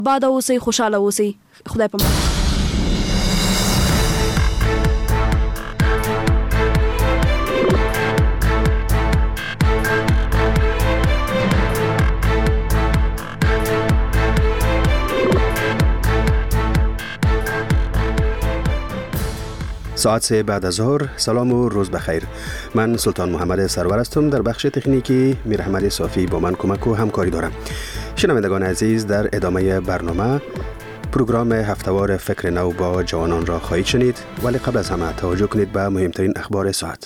بعد اوسئ، خوشاله اوسئ. خدای په امان. ساعت 3 بعد از ظهر. سلام و روز بخیر. من سلطان محمد سرور هستم. در بخش تکنیکی میر احمد صافی با من کمک و همکاری دارم. شنوندگان عزیز، در ادامه برنامه پروگرام هفتهوار فکر نو با جوانان را خواهید شنید، ولی قبل از همه توجه کنید به مهمترین اخبار ساعت.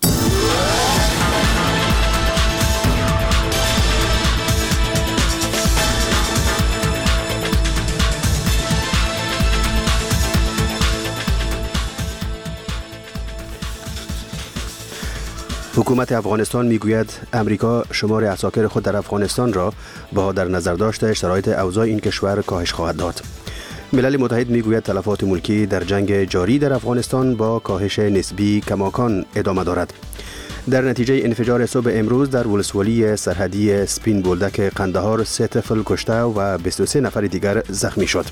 حکومت افغانستان میگوید امریکا شمار عساکر خود در افغانستان را با در نظر داشت شرایط اوضاع این کشور کاهش خواهد داد. ملل متحد میگوید تلفات ملکی در جنگ جاری در افغانستان با کاهش نسبی کماکان ادامه دارد. در نتیجه انفجار صبح امروز در ولسوالی سرحدی سپین بولدک قندهار 3 طفل کشته و 23 نفر دیگر زخمی شد.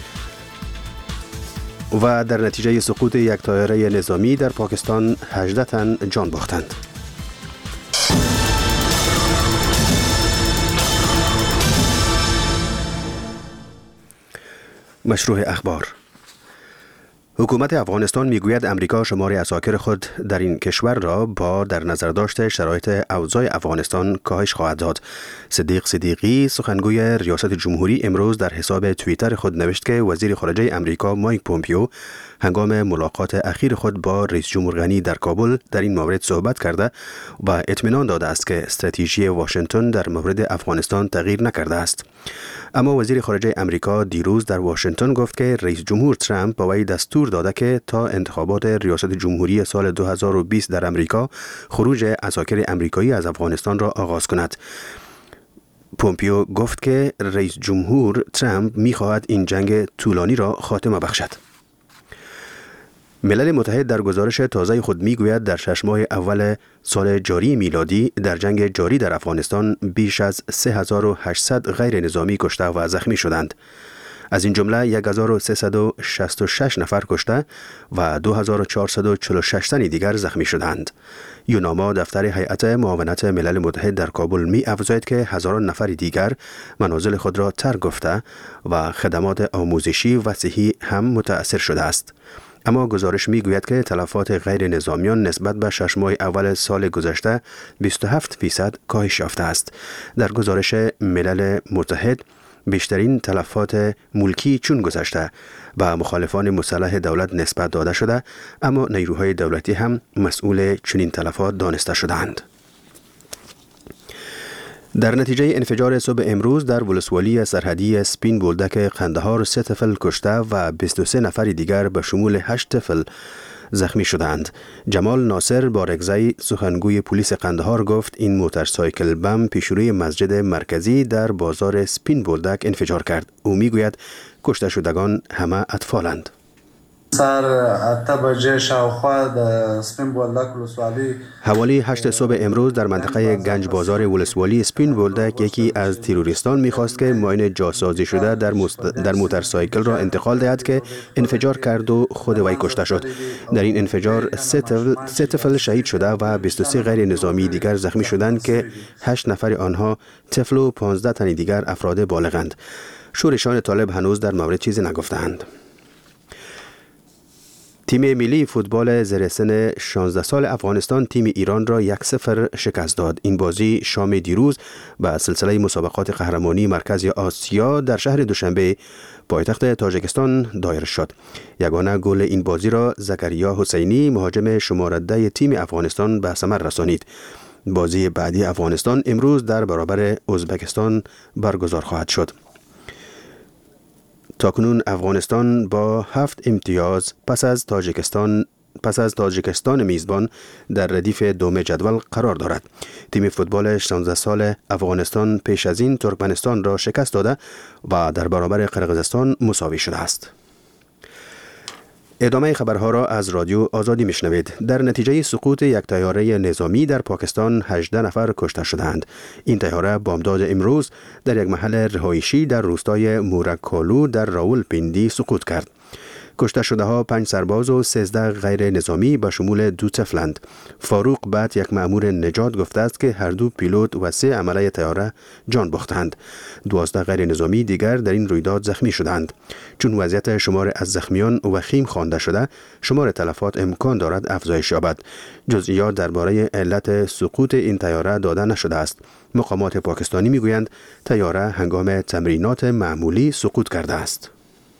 و در نتیجه سقوط یک طیاره نظامی در پاکستان 18 تن جان باختند. مشروع اخبار. حکومت افغانستان میگوید امریکا شمار عساکر خود در این کشور را با در نظر داشته شرایط اوضاع افغانستان کاهش خواهد داد. صدیق صدیقی سخنگوی ریاست جمهوری امروز در حساب توییتر خود نوشت که وزیر خارجه امریکا مایک پومپیو هنگام ملاقات اخیر خود با رئیس جمهور غنی در کابل در این مورد صحبت کرده و اطمینان داده است که استراتژی واشنگتن در مورد افغانستان تغییر نکرده است. اما وزیر خارجه امریکا دیروز در واشنگتن گفت که رئیس جمهور ترامپ به وی دستور داده که تا انتخابات ریاست جمهوری سال 2020 در امریکا خروج عساکر امریکایی از افغانستان را آغاز کند. پومپیو گفت که رئیس جمهور ترامپ می‌خواهد این جنگ طولانی را خاتمه بخشد. ملل متحد در گزارش تازه خود میگوید در 6 ماه اول سال جاری میلادی در جنگ جاری در افغانستان بیش از 3800 غیر نظامی کشته و زخمی شدند. از این جمله 1366 نفر کشته و 2446 تن دیگر زخمی شدند. یوناما دفتر هیئت معاونت ملل متحد در کابل می افزاید که هزاران نفر دیگر منازل خود را ترک گفته و خدمات آموزشی و صحی هم متاثر شده است. اما گزارش می گوید که تلفات غیر نظامیان نسبت به 6 ماه اول سال گذشته 27% کاهش یافته است. در گزارش ملل متحد بیشترین تلفات ملکی چون گذشته و مخالفان مسلح دولت نسبت داده شده، اما نیروهای دولتی هم مسئول چنین تلفات دانسته شدند. در نتیجه انفجار صبح امروز در ولسوالی سرحدی سپین بولدک قندهار 3 طفل کشته و 23 نفر دیگر به شمول 8 طفل زخمی شدند. جمال ناصر بارگزی سخنگوی پلیس قندهار گفت این موتورسایکل بم پیشروی مسجد مرکزی در بازار سپین بولدک انفجار کرد. او میگوید کشته شدگان همه اطفالند. سر 8 بجه شاوخوا د سپین بولدک ولسوالی حوالی 8 صبح امروز در منطقه گنج بازار ولسوالی سپین بولدک یکی از تروریستان می‌خواست که ماین جاسازی شده در موتورسایکل را انتقال دهد که انفجار کرد و خود وی کشته شد. در این انفجار 3 طفل شهید شده و 23 غیر نظامی دیگر زخمی شدند که 8 نفر آنها طفل و 15 تن دیگر افراد بالغند. شورشان طالب هنوز در مورد چیزی نگفتند. تیم ملی فوتبال زیر سن 16 سال افغانستان تیم ایران را 1-0 شکست داد. این بازی شام دیروز به سلسله مسابقات قهرمانی مرکز آسیا در شهر دوشنبه پایتخت تاجیکستان دایر شد. یگانه گل این بازی را زکریا حسینی مهاجم شماره 10 تیم افغانستان به ثمر رسانید. بازی بعدی افغانستان امروز در برابر ازبکستان برگزار خواهد شد. تاکنون افغانستان با 7 امتیاز پس از تاجیکستان میزبان در ردیف دوم جدول قرار دارد. تیم فوتبال 16 سال افغانستان پیش از این ترکمنستان را شکست داده و در برابر قرقیزستان مساوی شده است. ادامه خبرها را از رادیو آزادی میشنوید. در نتیجه سقوط یک طیاره نظامی در پاکستان 18 نفر کشته شدند. این طیاره بامداد امروز در یک محل رهایشی در روستای مورکالو در راولپیندی سقوط کرد. کشته شده ها 5 سرباز و 13 غیر نظامی به شمول 2 طفلند. فاروق بعد یک مأمور نجات گفته است که هر دو پیلوت و 3 عمله طیاره جان باختند. 12 غیر نظامی دیگر در این رویداد زخمی شدند. چون وضعیت شمار از زخمیان وخیم خوانده شده، شمار تلفات امکان دارد افزایش یابد. جزئیات درباره علت سقوط این طیاره داده نشده است. مقامات پاکستانی میگویند طیاره هنگام تمرینات معمولی سقوط کرده است.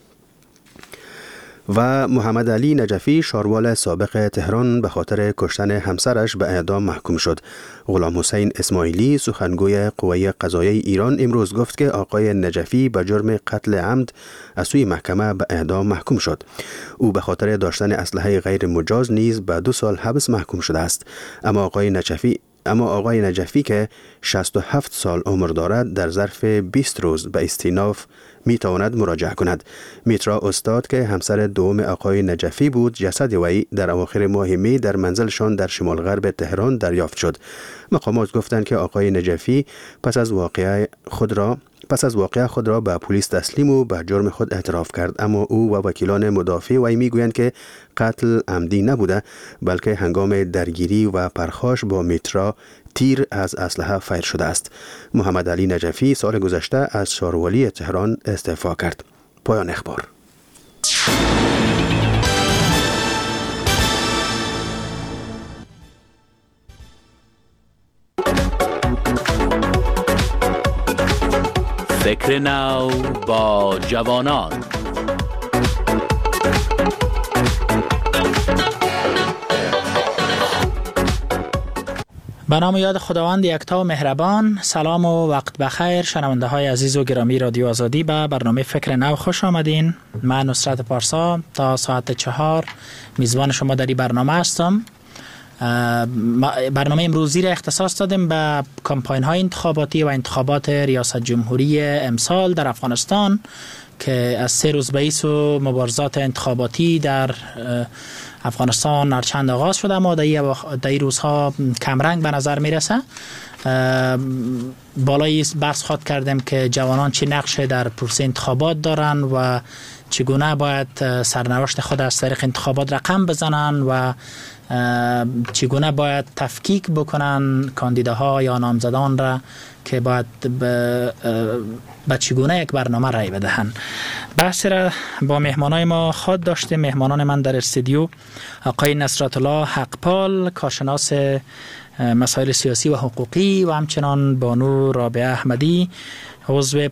و محمد علی نجفی شاروال سابق تهران به خاطر کشتن همسرش به اعدام محکوم شد. غلام حسین اسماعیلی سخنگوی قوه قضاییه ایران امروز گفت که آقای نجفی به جرم قتل عمد از سوی محکمه به اعدام محکوم شد. او به خاطر داشتن اسلحه غیر مجاز نیز به 2 سال حبس محکوم شده است. اما آقای نجفی که 67 سال عمر دارد در ظرف 20 روز به استیناف می تواند مراجعه کند. میترا استاد که همسر دوم آقای نجفی بود، جسد وی در اواخر ماه می در منزلشان در شمال غرب تهران دریافت شد. مقامات گفتند که آقای نجفی پس از واقعه خود را به پلیس تسلیم و به جرم خود اعتراف کرد، اما او و وکیلان مدافع وی میگویند که قتل عمدی نبوده، بلکه هنگام درگیری و پرخاش با میترا تیر از اسلحه فیر شده است. محمد علی نجفی سال گذشته از شاروالی تهران استعفا کرد. پایان اخبار. فکر نو با جوانان. به نام یاد خداوند یکتا و مهربان. سلام و وقت بخیر شنونده های عزیز و گرامی رادیو آزادی. به برنامه فکر نو خوش آمدین. من نصرت پارسا تا ساعت 4 میزبان شما در این برنامه هستم. برنامه امروزی را اختصاص دادیم به کمپاین های انتخاباتی و انتخابات ریاست جمهوری امسال در افغانستان که از 3 روز بیس و مبارزات انتخاباتی در افغانستان هرچند آغاز شده، اما در این روزها کمرنگ به نظر میرسه. بالای بحث خواهد کردیم که جوانان چه نقش در پروسه انتخابات دارن و چگونه باید سرنوشت خود از طریق انتخابات رقم بزنن و چگونه باید تفکیک بکنن کاندیداها یا نامزدان را که باید به چگونه یک برنامه رای بدهن. بحث را با مهمانای ما خود داشتیم. مهمانان من در استودیو آقای نصرت الله حقپال، کارشناس مسائل سیاسی و حقوقی، و همچنان بانو رابعه احمدی، عضو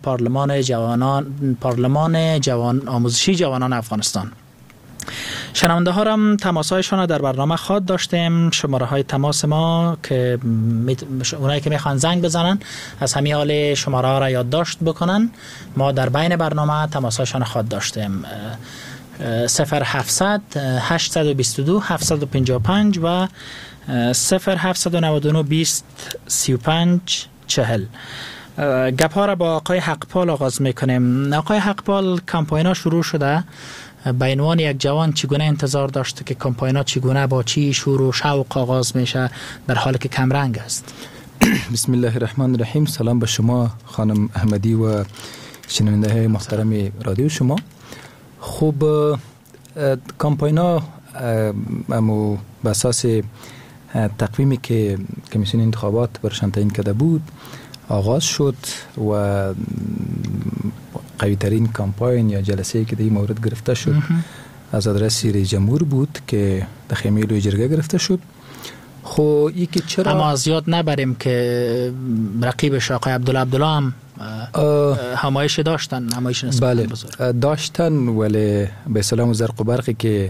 پارلمان آموزشی جوانان افغانستان. شنونده ها هم تماسایشان در برنامه خواهد داشتیم. شماره های تماس ما که اونایی که میخوان زنگ بزنن از همین حال شماره ها را یادداشت بکنن. ما در بین برنامه تماسایشان خواهد داشتیم. 0700 822 755 و 0799 20 35 40. گپ‌ها را با آقای حقپال آغاز میکنیم. آقای حقپال، کمپاینا شروع شده. به عنوان یک جوان چگونه انتظار داشته که کمپاینا چگونه با چی شور و شوق آغاز میشه در حالی که کمرنگ است؟ بسم الله الرحمن الرحیم. سلام به شما خانم احمدی و شنونده های محترم رادیو شما. خب کمپاینا امو به اساس تقویمی که کمیسیون انتخابات برشان تعیین کرده بود آغاز شد و قوی ترین کمپاین یا جلسه‌ای که در این مورد گرفته شد از آدرس رئیس جمهور بود که در خیمه لوی جرگه گرفته شد. خب یکی چرا اما زیاد نبریم که رقیبش آقای عبدالله هم همایش داشتن، همایش نسبتاً بزرگ داشتن، ولی به سلام و زرق و برقی که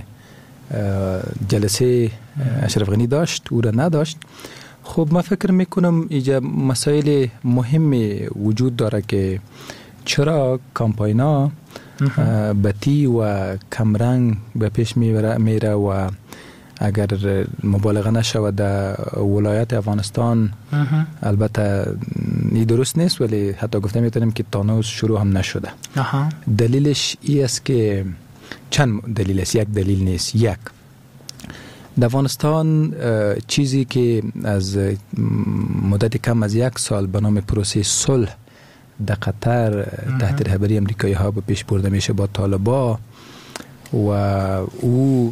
جلسه اشرف غنی داشت او را نداشت. خب من فکر میکنم اینجا مسائل مهمی وجود داره که چرا کمپاینا بطی و کمرنگ به پیش میره و اگر مبالغه نشود در ولایت افغانستان البته این درست نیست، ولی حتی گفته میتونیم که تانوز شروع هم نشده. دلیلش ای است که چند دلیل است، یک دلیل نیست. یک، در افغانستان چیزی که از مدت کم از 1 سال به نام پروسه صلح در قطر تحت رهبری امریکایی ها به پیش برده میشه با طالبان و او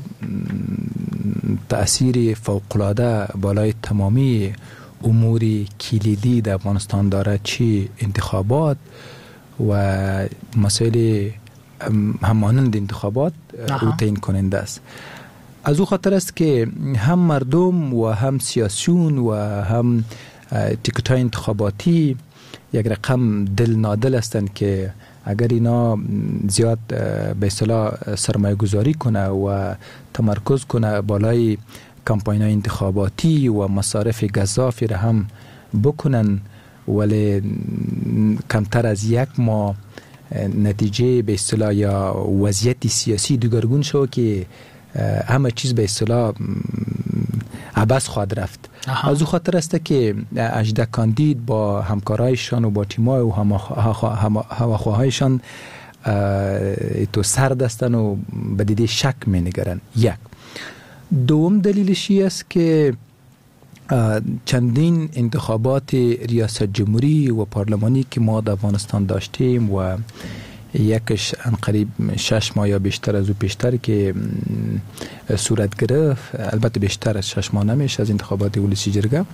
تأثیر فوق‌العاده بالای تمامی امور کلیدی در افغانستان داره، چی انتخابات و مسائل همانند انتخابات او تعیین کننده است. از او خاطر است که هم مردم و هم سیاسیون و هم تیکت‌های انتخاباتی یک رقم دل نادل هستند که اگر اینا زیاد به اصطلاح سرمایه گذاری کنه و تمرکز کنه بالای کمپاین‌های انتخاباتی و مصارف گزافی را هم بکنن، ولی کمتر از 1 ماه نتیجه به اصطلاح یا وضعیت سیاسی دگرگون شو که همه چیز به اصطلاح عبث خواهد رفت. از او خاطر است که 18 کاندید با همکارایشان و با تیمای و هواخواهایشان تو سرد هستن و به دیده شک می نگرن. یک. دوم دلیلش است که چندین انتخابات ریاست جمهوری و پارلمانی که ما در افغانستان داشتیم و یکش انقریب 6 ماه یا بیشتر از او پیشتر که صورت گرفت، البته بیشتر از 6 ماه نمیشه، از انتخابات ولسی جرگه،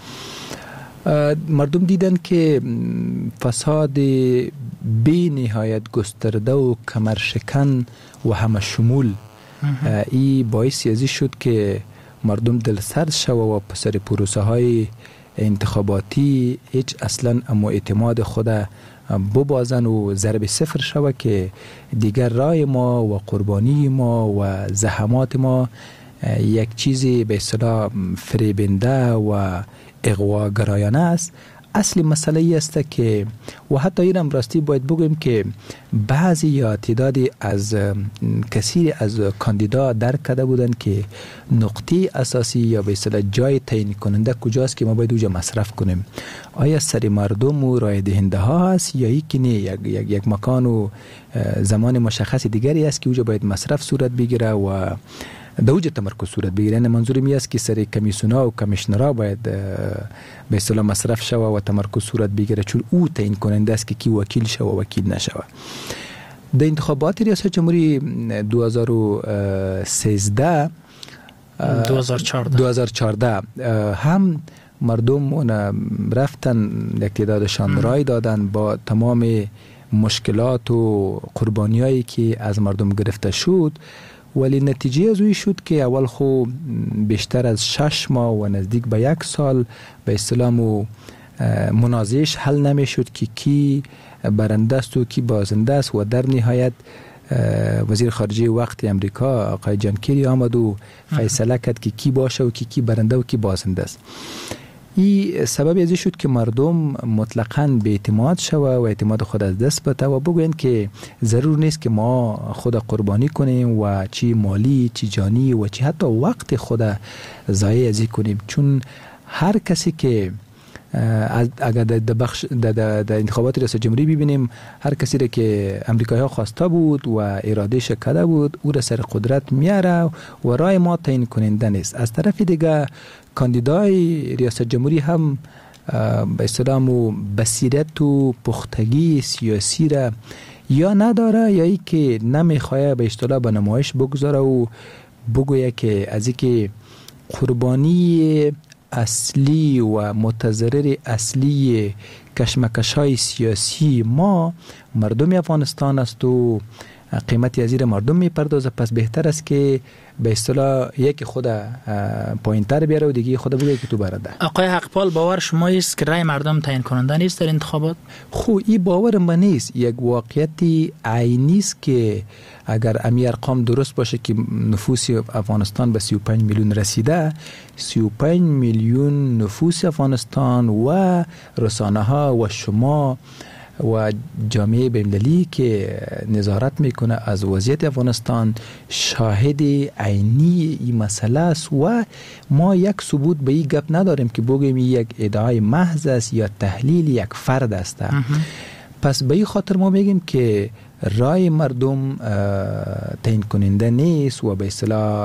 مردم دیدن که فساد بی نهایت گسترده و کمرشکن و همه شمول ای باعث ازی شد که مردم دل سرد شو و پسر پروسه های انتخاباتی هیچ اصلا اما اعتماد خود ببازن و ضرب صفر شوه که دیگر رای ما و قربانی ما و زحمات ما یک چیزی به اصطلاح فریبنده و اغواگرایانه است. اصل مسئله ای است که و حتی اینم راستی باید بگویم که بعضی یا تعدادی از کثیر از کاندیدا درک کرده بودند که نقطه اساسی یا به اصطلاح جای تعیین کننده کجاست که ما باید اونجا مصرف کنیم. آیا سر مردم و رای دهنده ها است یا یکی نه، یک مکان و زمان مشخص دیگری است که اونجا باید مصرف صورت بگیره و در اوج تمرکز صورت بگیره. یعنی منظورم این است که سر کمیسیون‌ها و کمیشنرها باید به اصطلاح مصرف شوه و تمرکز صورت بگیره، چون او تعیین کننده است که کی وکیل شوه و وکیل نشوه. در انتخابات ریاست جمهوری 2014 هم مردم رفتن یک تعدادشان رای دادن با تمام مشکلات و قربانیایی که از مردم گرفته شد، ولی نتیجه از اوی شد که اول خو بیشتر از 6 ماه و نزدیک به 1 سال به اصطلاح منازعش حل نمی شد که کی برنده است و کی بازنده است و در نهایت وزیر خارجه وقت امریکا آقای جان کری آمد و فیصله کرد که کی باشه و کی برنده و کی بازنده است. این سبب ازی شد که مردم مطلقاً به اعتماد شوه و اعتماد خود از دست بده و بگوین که ضرور نیست که ما خود قربانی کنیم و چی مالی چی جانی و چی حتی وقت خود ضایع ازی کنیم، چون هر کسی که اگر در انتخابات ریاست جمهوری ببینیم هر کسی را که امریکایی ها خواسته بود و اراده شکده بود او را سر قدرت میاره و رای ما تعیین کننده نیست. از طرف دیگه کاندیدای ریاست جمهوری هم به اصطلاح بصیرت و پختگی سیاسی را یا نداره یا ای که نمیخواه به اصطلاح به نمایش بگذاره و بگویه که از این که قربانی اصلی و متضرر اصلی کشمکش‌های سیاسی ما مردم افغانستان است و قیمتی از زیر مردم میپردازه، پس بهتر است که به اصطلاح یک خود پایین‌تر بیاره و دیگه خود بگه که تو برنده. آقای حقپال، باور شما است که رای مردم تعیین کننده نیست در انتخابات؟ خو این باور من نیست، یک واقعیتی عینی است که اگر امی ارقام درست باشه که نفوس افغانستان به 35 میلیون رسیده، 35 میلیون نفوس افغانستان و رسانه ها و شما و جامعه بین‌المللی که نظارت میکنه از وضعیت افغانستان شاهد عینی این مسئله است و ما یک ثبوت به این گپ نداریم که بگیم یک ادعای محض است یا تحلیل یک فرد است. پس به این خاطر ما میگیم که رای مردم تعیین کننده نیست و به اصطلاح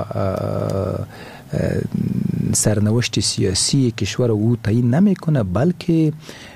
سرنوشت سیاسی کشور او تعیین نمیکنه، بلکه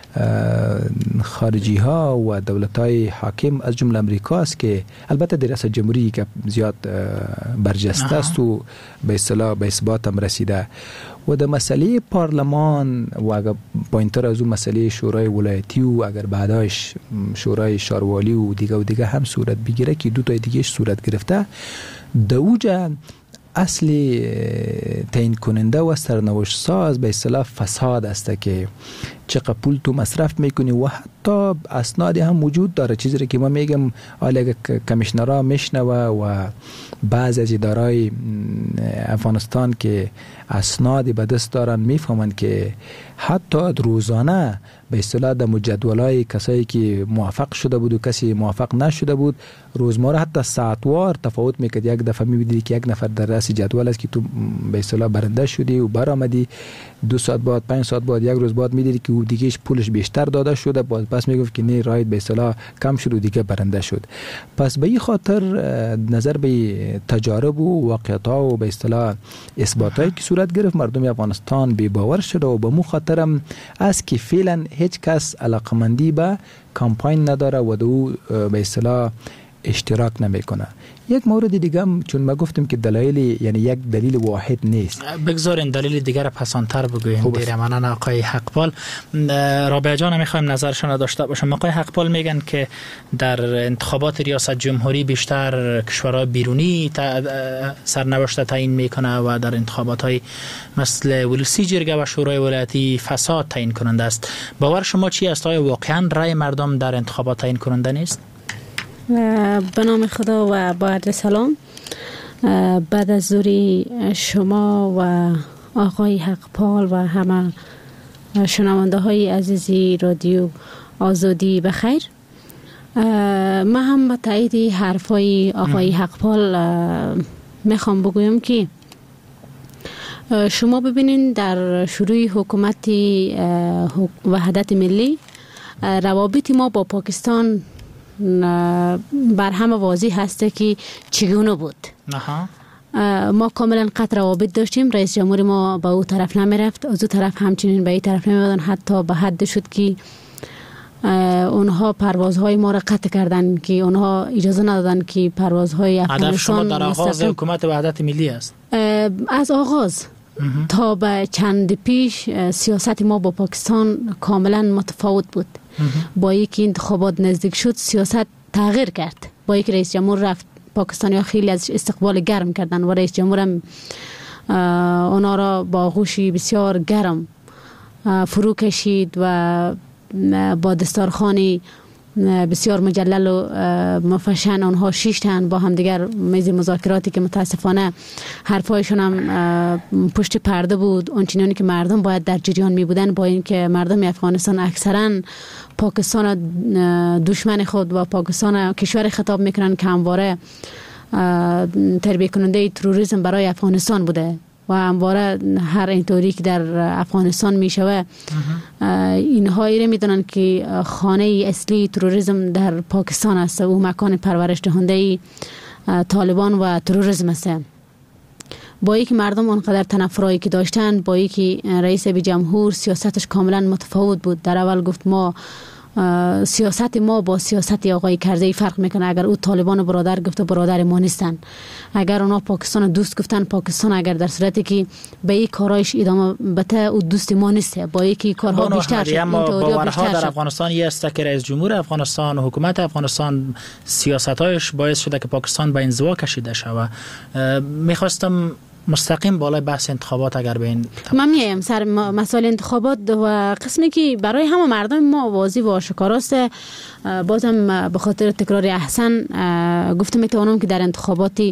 خارجی ها و دولت های حاکم از جمله امریکا است که البته در ریاست جمهوری که زیاد برجسته است و به اصطلاح به اثبات هم رسیده و در مسئله پارلمان و اگر پایینتر از اون مسئله شورای ولایتی و اگر بعداش شورای شاروالی و دیگه هم صورت بگیره که دو تای دیگهش صورت گرفته، دوجه اصلی تعیین کننده و سرنوشت ساز به اصطلاح فساد است که چقدر پول تو مصرف میکنی و حتی اسنادی هم وجود داره، چیزی که ما میگم اگه کمیشنرها میشنوه و بعض از ادارای افغانستان که اسنادی به دست دارن میفهمن که حتی روزانه به اصطلاح در جدولای کسایی که موافق شده بود و کسی موافق نشده بود روزمره حتی ساعتوار تفاوت میکرد. یک دفعه میبینی که یک نفر در رأس جدول است که تو به اصطلاح برنده شدی و برآمدی، 2 ساعت بعد 5 ساعت بعد یک روز بعد میدیدی که دیگهش پولش بیشتر داده شده، باز پس میگفت که نه رایت به اصطلاح کم شد و دیگه برنده شد. پس به این خاطر نظر به تجارب و واقعیت‌ها و به اصطلاح اثباتایی که صورت گرفت مردم افغانستان بی باور شده و به مو خاطرم است که فعلا هیچ کس علاقمندی به کمپاین نداره و دو به اصطلاح اشتراک نمیکنه. یک مورد دیگه هم چون ما گفتیم که دلایل یعنی یک دلیل واحد نیست، بگذارین دلیل دیگر را پسانتر بگوین. دیر منان آقای حقپال. رابعه جان میخوایم نظرشون داشته باشم. آقای حقپال میگن که در انتخابات ریاست جمهوری بیشتر کشورهای بیرونی سرنوشت تعیین میکنه و در انتخابات های مثل ولسی جرگه و شورای ولایتی فساد تعیین کننده است. باور شما چی است؟ آیا واقعا رای مردم در انتخابات تعیین کننده نیست؟ به نام خدا و با عرض سلام. بعد از ظهر شما و آقای حقپال و همه شنونده های عزیزی رادیو آزادی بخیر. من هم با تایید حرفای آقای حقپال میخوام بگویم که شما ببینین در شروع حکومت وحدت ملی روابط ما با پاکستان بر همه واضح هسته که چگونه بود. ما کاملا قطع روابط داشتیم. رئیس جمهور ما به او طرف نمیرفت، از او طرف همچنین به این طرف نمیدادن، حتی به حد شد که اونها پروازهای ما را قطع کردن که اونها اجازه ندادن که پروازهای افغانستان. هدف شما در آغاز حکومت وحدت ملی است؟ از آغاز تا به چند پیش سیاست ما با پاکستان کاملا متفاوت بود. با یک انتخابات نزدیک شد سیاست تغییر کرد. با یک رئیس جمهور رفت پاکستانی خیلی از استقبال گرم کردن و رئیس جمهور هم اونا را با آغوشی بسیار گرم فرو کشید و با دستارخوانی بسیار مجلل و مفشن اونها شیشتن با هم دیگر میز مذاکراتی که متاسفانه حرفایشون هم پشت پرده بود. اونچنانی که مردم باید در جریان می بودن، با اینکه مردم افغانستان اکثرا پاکستان دشمن خود و پاکستان کشور خطاب میکنن که همواره تربیه کننده تروریسم برای افغانستان بوده و همواره هر اینطوری که در افغانستان میشوه اینها ایره میدونن که خانه اصلی تروریسم در پاکستان است و مکان پرورش دهنده طالبان و تروریسم است. با اینکه مردم اونقدر تنفرایی که داشتن، با اینکه رئیس جمهور سیاستش کاملا متفاوت بود. در اول گفت ما سیاست ما با سیاست آقای کرزی فرق میکنه. اگر او طالبان برادر گفته برادر ما نیستن، اگر اونا پاکستان دوست گفتن پاکستان، اگر در صورتی که به این کارایش ادامه بده او دوست ما نیسته. با اینکه کارها بیشتر شد، اما باورها در افغانستان یه است که رئیس جمهور افغانستان و حکومت افغانستان سیاستایش باعث شده که پاکستان به انزوا کشیده شود. میخواستم مستقیم بالای بحث انتخابات اگر به این من میایم سر مسائل انتخابات و قسمی که برای همه مردم ما واضح و آشکاراست. بازم به خاطر تکرار احسن گفتم میتونم که در انتخابات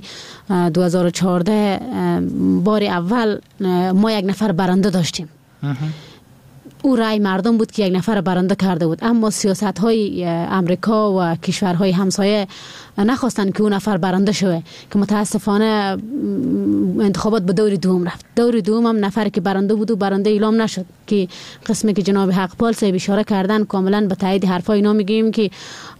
2014 بار اول ما یک نفر برنده داشتیم. او رای مردم بود که یک نفر برنده کرده بود، اما سیاست های امریکا و کشورهای همسایه نخواستن که اون نفر برنده شوه که متاسفانه انتخابات به دور دوم رفت. دور دوم هم نفر که برنده بود و برنده اعلام نشد، که قسمی که جناب حقپال صاحب اشاره کردن کاملا به تایید حرفای اینا میگیم که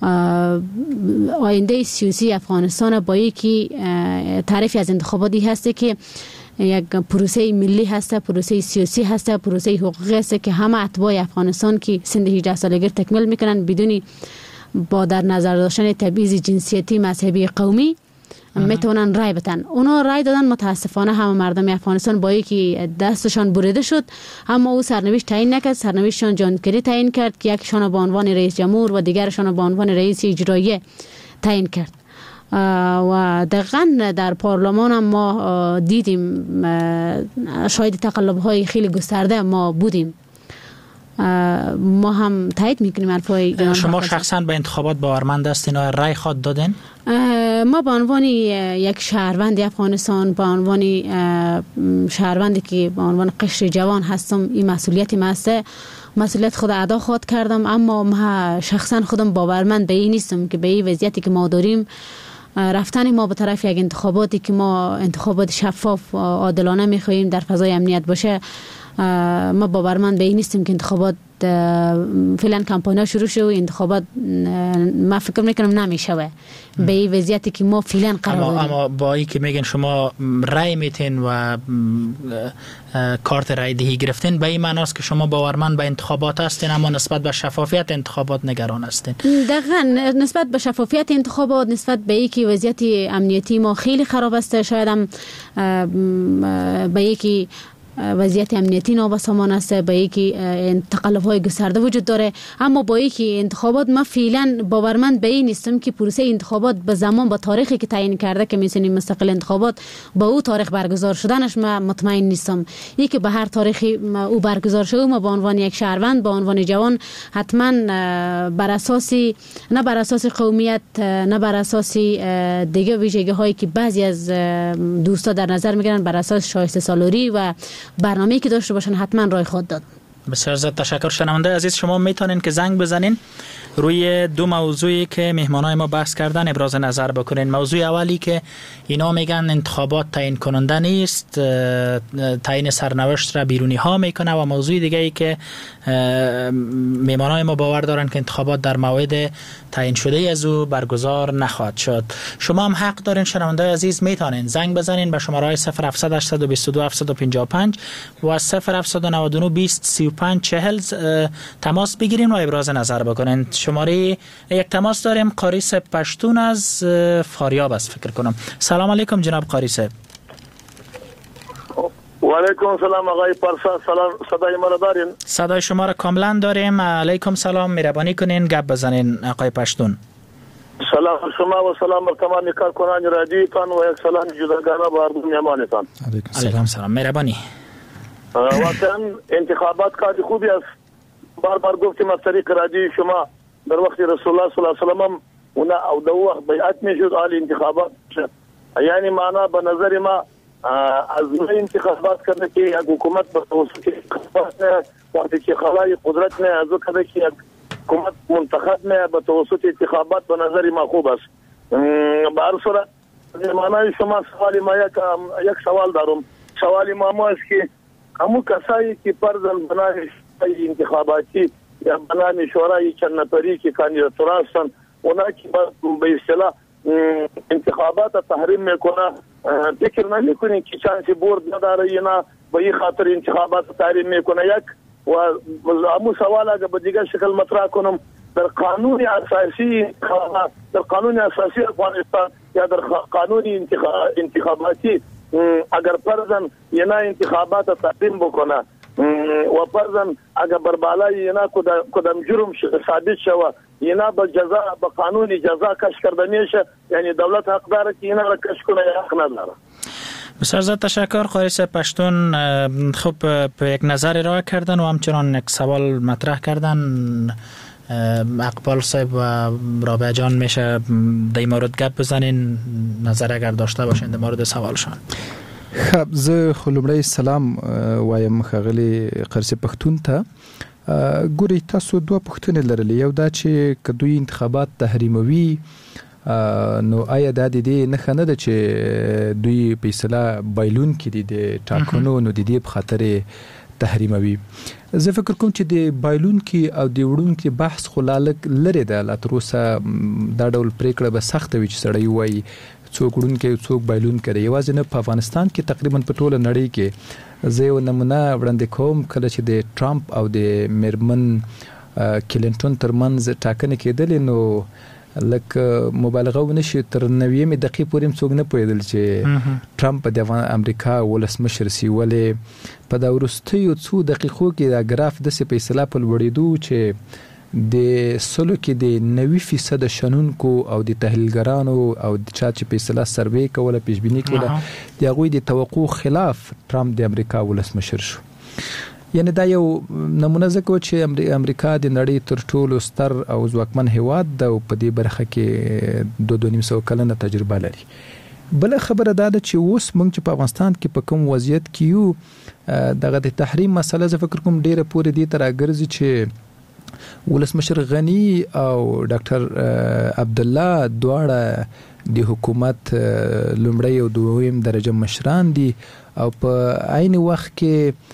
آینده سیاسی افغانستان با یکی تعریفی از انتخاباتی هسته که یک پروسه ملی هسته، پروسه سیاسی هسته، پروسه حقوقی هسته که همه اتباع افغانستان که سن 18 سالگی تکمیل میکنن بدون با در نظر داشتن تبعیض جنسیتی، مذهبی، قومی میتونن رای بدن. اونا رای دادن، متاسفانه همه مردم افغانستان با یکی دستشان بریده شد، اما او سرنوشت تعیین نکرد. سرنوشتشان جان کری تعیین کرد که یکشان به عنوان رئیس جمهور و دیگرشان به عنوان رئیس اجرایی تعیین کرد. و دقیقا در پارلمان هم ما دیدیم، شاید تقلب های خیلی گسترده ما بودیم. ما هم تایید میکنیم حرفای شما شخصا به انتخابات باورمند هستین و رای خود دادین؟ ما به عنوان یک شهروند افغانستان، به عنوان شهروندی که به عنوان قشر جوان هستم، این مسئولیتی ما هست، مسئولیت خود ادا خود کردم، اما ما شخصا خودم باورمند به این نیستم که به این وضعیتی که ما داریم رفتن ما به طرف یک انتخاباتی که ما انتخابات شفاف و عادلانه میخواهیم در فضای امنیت باشه، ما باورمند به این نیستیم که انتخابات فعلا کمپاین شروع شد و انتخابات ما فکر میکنم نمیشه به این وضعیتی که ما فعلا قرار داریم. اما با این که میگن شما رای میتین و کارت رای دهی گرفتین، به این معنی است که شما باورمند به انتخابات هستین اما نسبت به شفافیت انتخابات نگران هستین؟ دقیقاً نسبت به شفافیت انتخابات، نسبت به اینکه وضعیت امنیتی ما خیلی خراب است، شاید هم به اینکه وضعیت امنیتی نابسامان است، با یکی تقلب های گسترده وجود داره، اما با یکی انتخابات ما فعلا باورمند به این نیستم که پروسه انتخابات به زمان با تاریخی که تعیین کرده که میسنیم مستقل انتخابات با او تاریخ برگزار شدنش ما مطمئن نیستم. یکی به هر تاریخی او برگزار شده، ما به عنوان یک شهروند، به عنوان جوان حتما بر اساس نه بر اساس قومیت، نه بر اساس دیگه ویژگی هایی که بعضی از دوستا در نظر میگیرن، بر اساس شایسته سالاری و برنامه‌ای که داشته باشن حتما رای خود داد. بسیار زیاد تشکر. شنونده عزیز، شما میتونین که زنگ بزنین روی دو موضوعی که مهمانای ما بحث کردن ابراز نظر بکنین. موضوع اولی که اینا میگن انتخابات تعیین کننده نیست، تعیین سرنوشت را بیرونی ها میکنه، و موضوع دیگه ای که مهمانای ما باور دارن که انتخابات در موعد تعیین شده از او برگزار نخواهد شد. شما هم حق دارین شنونده عزیز، میتونین زنگ بزنین به شماره 0700 822 755 و 0799 20 35 40 تماس بگیرین و ابراز نظر بکنین. شماره یک تماس داریم، قاری صاحب پشتون از فاریاب است فکر کنم. سلام علیکم جناب قاری صاحب. و علیکم سلام آقای پارسا. سلام، صدای ما را دارین؟ صدای شما را کاملا داریم. علیکم سلام، مهربانی کنین گپ بزنین آقای پشتون. سلام شما و سلام بر تمام کارکنان رادیوتان و یک سلام جداگانه به هر مهمانتان. علیکم سلام، مهربانی. واقعا انتخابات کار خوبی است. بار بار گفتیم از طریق رادیو شما در وقت رسول الله صلی الله علیه و سلم اونا او دو وقت بیعت میشد آل انتخابات شد. یعنی معنا به نظر ما از انتخابات کرده که یک حکومت به توسط انتخابات وقتی که خلای قدرت نه از کده که یک حکومت منتخب نه به توسط انتخابات به نظر ما خوب است. به هر صورت معنای شما سوالی ما یک سوال دارم. سوالی ما است که همون کسایی که فرضاً بنای انتخاباتی یا بنای شورای چند نفری که کاندیداتور هستند، اونا که به اصطلاح انتخابات تحریم میکنه، فکر نمیکنین که چانسی بورد نداره یا نه به این خاطر انتخابات تحریم میکنه؟ یک و همون سوال اگه به دیگر شکل مطرح کنم، در قانون اساسی افغانستان یا در قانون انتخاباتی اگر فرضاً ینا انتخابات تحریم بکنه و فرضاً اگر بر بالای ینا کدام جرم ثابت شوه، ینا به جزا به قانون جزا کش کرده میشه، یعنی دولت حق داره که ینا را کش کنه یا حق نداره. بسیار زیاد تشکر قاری صاحب پشتون. خب یک نظر ارائه کردن و همچنان یک سوال مطرح کردن. اقبال صاحب و رابعه جان میشه در این مورد گپ بزنین، نظر اگر داشته باشین در مورد سوالشان. خب زه خلومړی سلام وایم خغلی قرص پښتون ته. ګوري تاسو دوه پښتنې لرلې، یو دا چې کدوې انتخابات تحریموي نو آیا دا د دې نه خنه ده چې دوی په اصطلاح بایلون کې دي د ټاکنو نو د دې په خاطر تحریموي؟ زه فکر کوم چې د بایلون کې او د وړون کې بحث خو لري ده، لا تر اوسه دا ډول پریکړه به سخته وي چې سړی وایي څوک وړون کې څوک بایلون کوي. یوازې نه په افغانستان کې تقریبا په ټوله نړۍ کې زه یو نمونه وړاندې کوم، کله چې د ټرمپ او د میرمن کلینټون ترمنځ ټاکنې کېدلې نو لکه مبالغه ونشي تر 90 دقیقې پورې څوک نه پوهېدل چې ټرمپ د امریکا ولسمشر سی، ولې په دا وروستیو څو دقیقو کې دا ګراف داسې په اصطلاح په لوړېدو چې د سلو کې د 90% شنونکو او د تحلیلګرانو او د چا چې په اصطلاح سروې کوله پیشبیني کوله د هغوی د توقع خلاف ټرمپ د امریکا ولسمشر شو. یعنی دا یو نمونه ځکه چې امریکا د نړۍ تر ټولو ستر او ځواکمن هیواد ده او په دې برخه کې 2.5 کلنه تجربه لري. بل خبره دا ده چې اوس موږ چې په افغانستان کې په کوم وضعیت کې یو، دغه د تحریم مسله زه فکر کوم ډیره پورې دې ته راګرځي چې ولسمشر غنی او ډاکټر عبدالله دواړه د حکومت لومړی او دویم درجه مشران دي او په عین وخت کې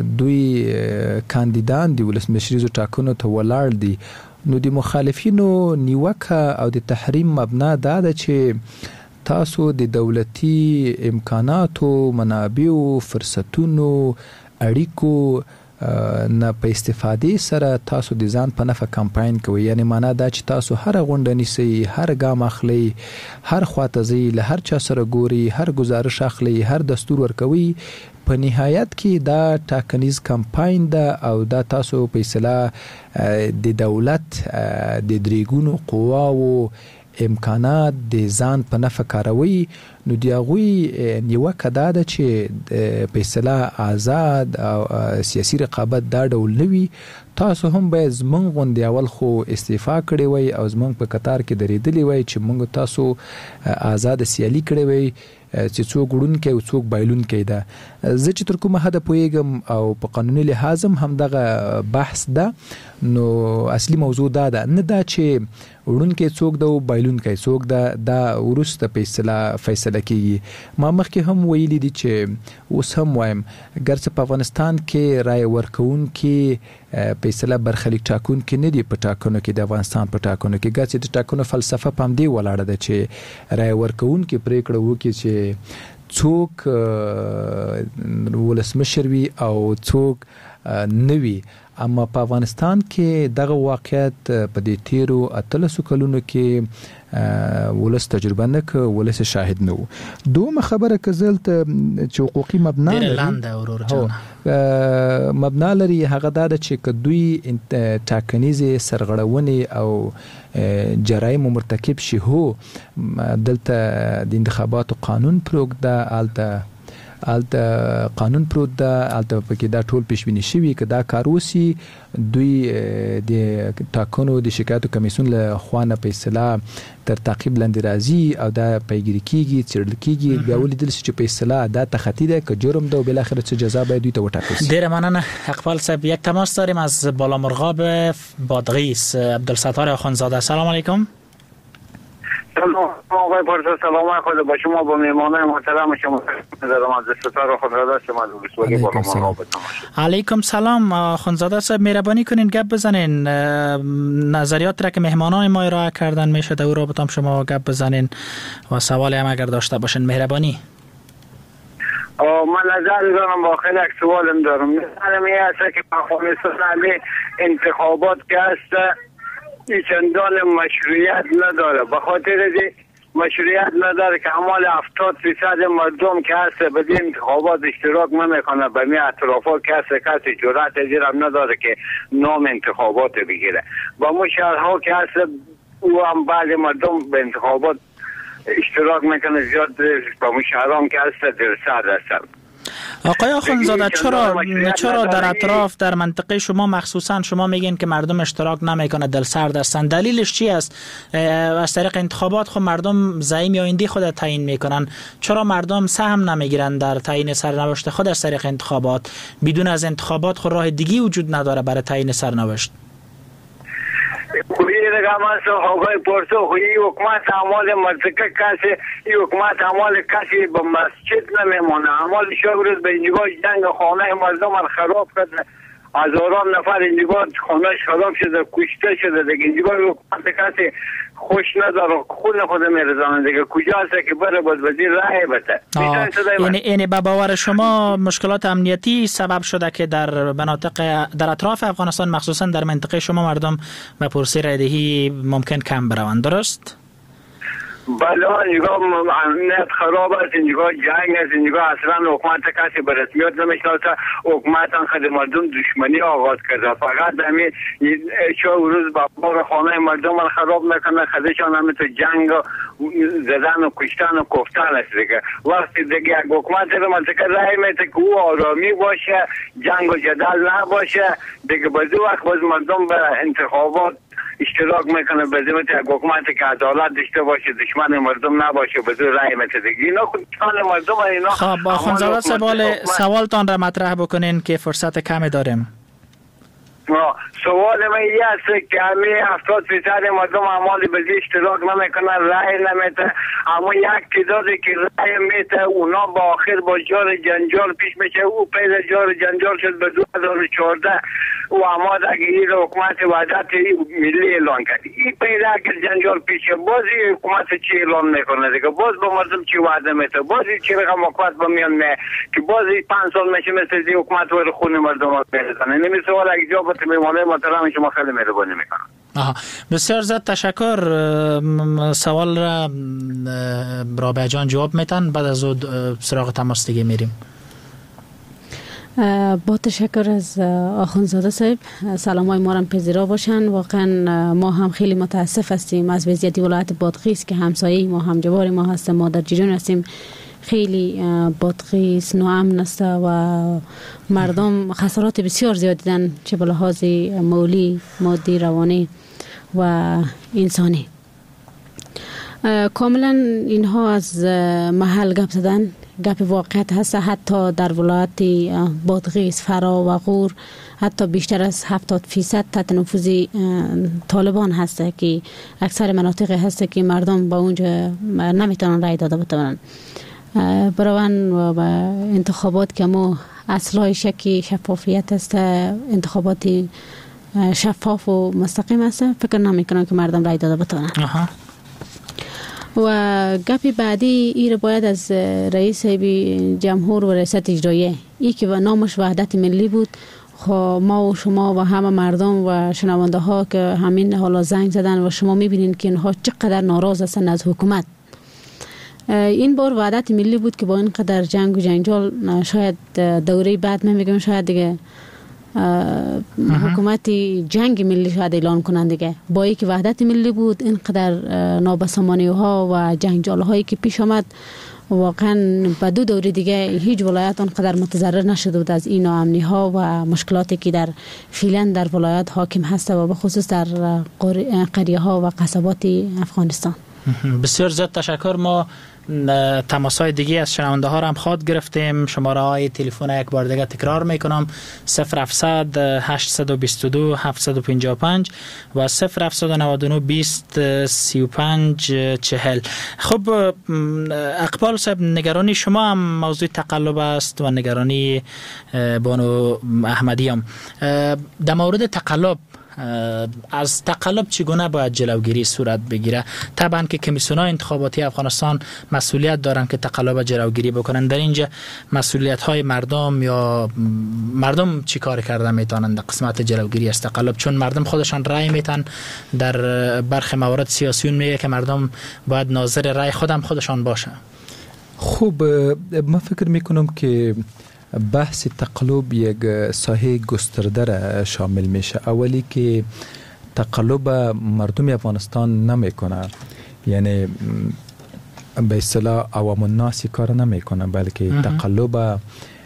دوی کاندیدان دی ولسمشریزو ټاکنو ته ولاړ دي. نو د مخالفینو نیوکه او د تحریم مبنا دا ده چې تاسو د دولتي امکاناتو، منابعو، فرصتونو، اړیکو نه په استفادې سره تاسو د ځان په نفع کمپاین کوي. یعنی معنا دا چې تاسو هر غونډه نیسئ، هر ګام اخلئ، هر خواته ځئ، له هر چا سره ګوري، هر گزارش اخلئ، هر دستور ورکوي. په نهایت کې دا ټاکنیز کمپاین ده او دا تاسو په اصطلاح د دولت د دریګونو قواو امکانات د ځان په نفع کاروي. نو د هغوی نیوکه دا ده چې په اصطلاح آزاد او سیاسي رقابت دا ډول نه وي. تاسو هم باید زمونږ غوندې اول خو استعفا کړی وای او زمونږ په قطار کې درېدلی وای چې مونږ تاسو آزاد سیالي کړی وای چې څوک وړونکی او څوک بایلونکی ده. زه چې تر کومه حده پوهېږم او په قانوني لحاظ هم دغه بحث ده. نو اصلي موضوع دا ده، نه دا چې وړونکی څوک ده او بایلونکی څوک ده، دا وروسته په اصطلاح فیصله کیږي. ما مخکې هم ویلي دي چې اوس هم وایم ګرڅه په افغانستان کې رایه ورکوونکي په اصطلاح برخلیک ټاکونکي نه دي په ټاکنو کې، د افغانستان په ټاکنو کې ګرڅه د ټاکنو فلسفه په همدې ولاړه ده چې رایه ورکوونکي پرېکړه وکړي چې څوک ولسمشر وي او څوک نه وي. اما په افغانستان کې دغه واقعیت په دې تیرو 13 کلونو کې ولس تجربه نه که ولس شاهد نه و. دومره خبره که زلته چې حقوقي مبنا مبنا لري هغه دا ده چې که دوی ټاکنیزې سرغړونې او جرایم مرتکب شي، هو دلته د انتخاباتو قانون پروږده، الته قانون پروت ده، الته پکې دا ټول پیشبینی شوي که دا کار وسی دوی د ټاکنو د شکایتو کمیسیون له خوا نه په اصطلاح تر تعقیب لاندې راځي او دا پیگیری کیږي، څېړل کیږي، بیا ولیدل شي چې په اصطلاح دا تخطی ده که جرم ده و بالاخره څه جزا باید دوی ته وټاکل شي. ډیره مننه اقبال صاحب. یک تماس داریم از بالامرغاب بادغیس. عبدالستار آخوندزاده، سلام علیکم. سلام آقای پارسا، سلام خود با شما، با مهمانای محترم شما دارم از ستاره خودرادار شما دوستولی با ما. علیکم سلام آخوندزاده صاحب، مهربانی کنین گپ بزنین، نظریات را که مهمانان ما ارائه کردن میشه در رابطه هم شما گپ بزنین و سوال هم اگر داشته باشین مهربانی. من نظر دارم با خیلی یک سوالم دارم. نظرم این است که افغانستان علی انتخابات که است چندان مشروعیت نداره، به خاطر مشروعیت نداره که اعمال 70% مردم که هست به این انتخابات اشتراک نمیکنه، به می اطرافات که هست کسی جرأت هم نداره که نام انتخابات بگیره. با مو شهرها که هست او هم بعض مردم به انتخابات اشتراک میکنه، زیاد با مو شهرام که هست در سر هستن. آقای آخوندزاده چرا در اطراف در منطقه شما مخصوصا شما میگین که مردم اشتراک نمیکنه، دل سرد هستن، دلیلش چی است؟ از طریق انتخابات خود مردم زعیم یا ایندی خود تعیین میکنن، چرا مردم سهم نمیگیرن در تعیین سرنوشت خود از طریق انتخابات؟ بدون از انتخابات خود راه دیگی وجود نداره برای تعیین سرنوشت. خویی دیگه من سو آقای پرسو خویی حکومت اعمال منطقه کسی حکومت اعمال کسی به مسجد نمیمونه. اعمال شغل به اینجا جنگ خانه مردم خراب کرده، هزاران نفر اینجا خانهش خراب شده، کشته شده دیگه. اینجا حکومت کسی خوش نداره، خود میرزانه دیگه. کجا هست که بره باز وزیر رای بده؟ یعنی به باور شما مشکلات امنیتی سبب شده که در مناطق در اطراف افغانستان مخصوصا در منطقه شما مردم به پرسی رایدهی ممکن کم بروند، درست؟ بله، اینجا امنیت خراب است، اینجا جنگ است، اینجا اصلا حکومت کسی به رسمیت نمیشناسه. حکومت خود مردم دشمنی آغاز کرده، فقط همین چه روز با بار خانه مردم خراب نکنه، خودشان همین تو جنگ زدن و کشتن و کفتن است دیگه. وقتی دیگه یک حکومت رو منطقه رای میده که او آرامی باشه، جنگ و جدل نباشه دیگه، باز وقت باز مردم به انتخابات اشتراک میکنه، به ذمت یک حکومتی که عدالت داشته باشه، دشمن مردم نباشه، به زور رای میده دیگه. اینا خود دشمن مردم اینا. خب آخوندزاده سوالتان را مطرح بکنین که فرصت کمی داریم. سوال من این است که همه 70% مردم اعمال به اشتراک نمیکنن، رای نمیده، اما یک تعدادی که رای میده اونا با آخر با جار جنجال پیش میشه. او پیدا جار جنجال شد به 2014 و آماد اگه این حکومت وحدت ملی اعلان کرد. این پیدا اگر جنجال پیشه بازی حکومت چی اعلان میکنه دیگه، باز با مردم چی وعده میده، بازی چی رقم حکومت با میان نه که بازی 5 سال میشه مثل این حکومت رو خون مردم ها برسانه. نمی سوال اگه جا باید میمانه محترم شما خیلی مهربانی میکنم. بسیار زیاد تشکر. سوال را رابعه جان جواب میتن، بعد از اون سراغ تماس دیگه میریم. با تشکر از آخوندزاده صاحب، سلام های ما را پذیرا باشن. واقعا ما هم خیلی متاسف هستیم از وضعیت ولایت بادغیس که همسایه ما همجوار ما هست. ما در جریان هستیم، خیلی بادغیس ناامن است و مردم خسارات بسیار زیاد دیدن، چه به لحاظ مالی، مادی، روانی و انسانی. کاملا اینها از محل گپ زدن، گپ واقعیت هست. حتی در ولایت بادغیس، فرا و غور حتی بیشتر از 70% تحت نفوذ طالبان هست که اکثر مناطق هست که مردم با اونجا نمیتونن رای داده بتونن. براون و انتخابات که ما اصلای شکی شفافیت است، انتخابات شفاف و مستقیم است، فکر نمیکنم که مردم رای داده بتونن. و گپی بعدی ای باید از رئیس جمهور و ریاست اجراییه، ای که نامش وحدت ملی بود. خب ما و شما و همه مردم و شنونده ها که همین حالا زنگ زدن و شما میبینین که اینها چقدر ناراض هستن از حکومت. این بار وحدت ملی بود که با اینقدر جنگ و جنجال شاید دوره بعد نمیگم، شاید دیگه حکومت جنگ ملی شاید اعلان کنند دیگه. با اینکه وحدت ملی بود، اینقدر نابسامانی ها و جنجال هایی که پیش آمد، واقعا به 2 دوره دیگه هیچ ولایت آنقدر متضرر نشده بود از این ناامنی ها و مشکلاتی که در فعلا در ولایت حاکم هست و به خصوص در قریه ها و قصبات افغانستان. بسیار زیاد تشکر. ما تماس های دیگه از شنونده ها را هم خواد گرفتیم. شماره های تلفن یک بار دیگه تکرار میکنم: 0700 822 755 و 0799 20 35 40. خب اقبال صاحب، نگرانی شما هم موضوع تقلب است و نگرانی بانو احمدی هم. در مورد تقلب، از تقلب چگونه باید جلوگیری صورت بگیره؟ طبعا که کمیسیون‌های انتخاباتی افغانستان مسئولیت دارن که تقلب جلوگیری بکنن. در اینجا مسئولیت‌های مردم یا مردم چی کار کرده میتونن در قسمت جلوگیری از تقلب؟ چون مردم خودشان رای میتن. در برخی موارد سیاسیون میگه که مردم باید ناظر رای خودشان باشه. خوب، من فکر میکنم که بحث تقلب یک ساحه گسترده را شامل میشه. اولی که تقلب مردم افغانستان نمیکنه، یعنی به اصطلاح عوام الناس کار نمیکنه، بلکه تقلب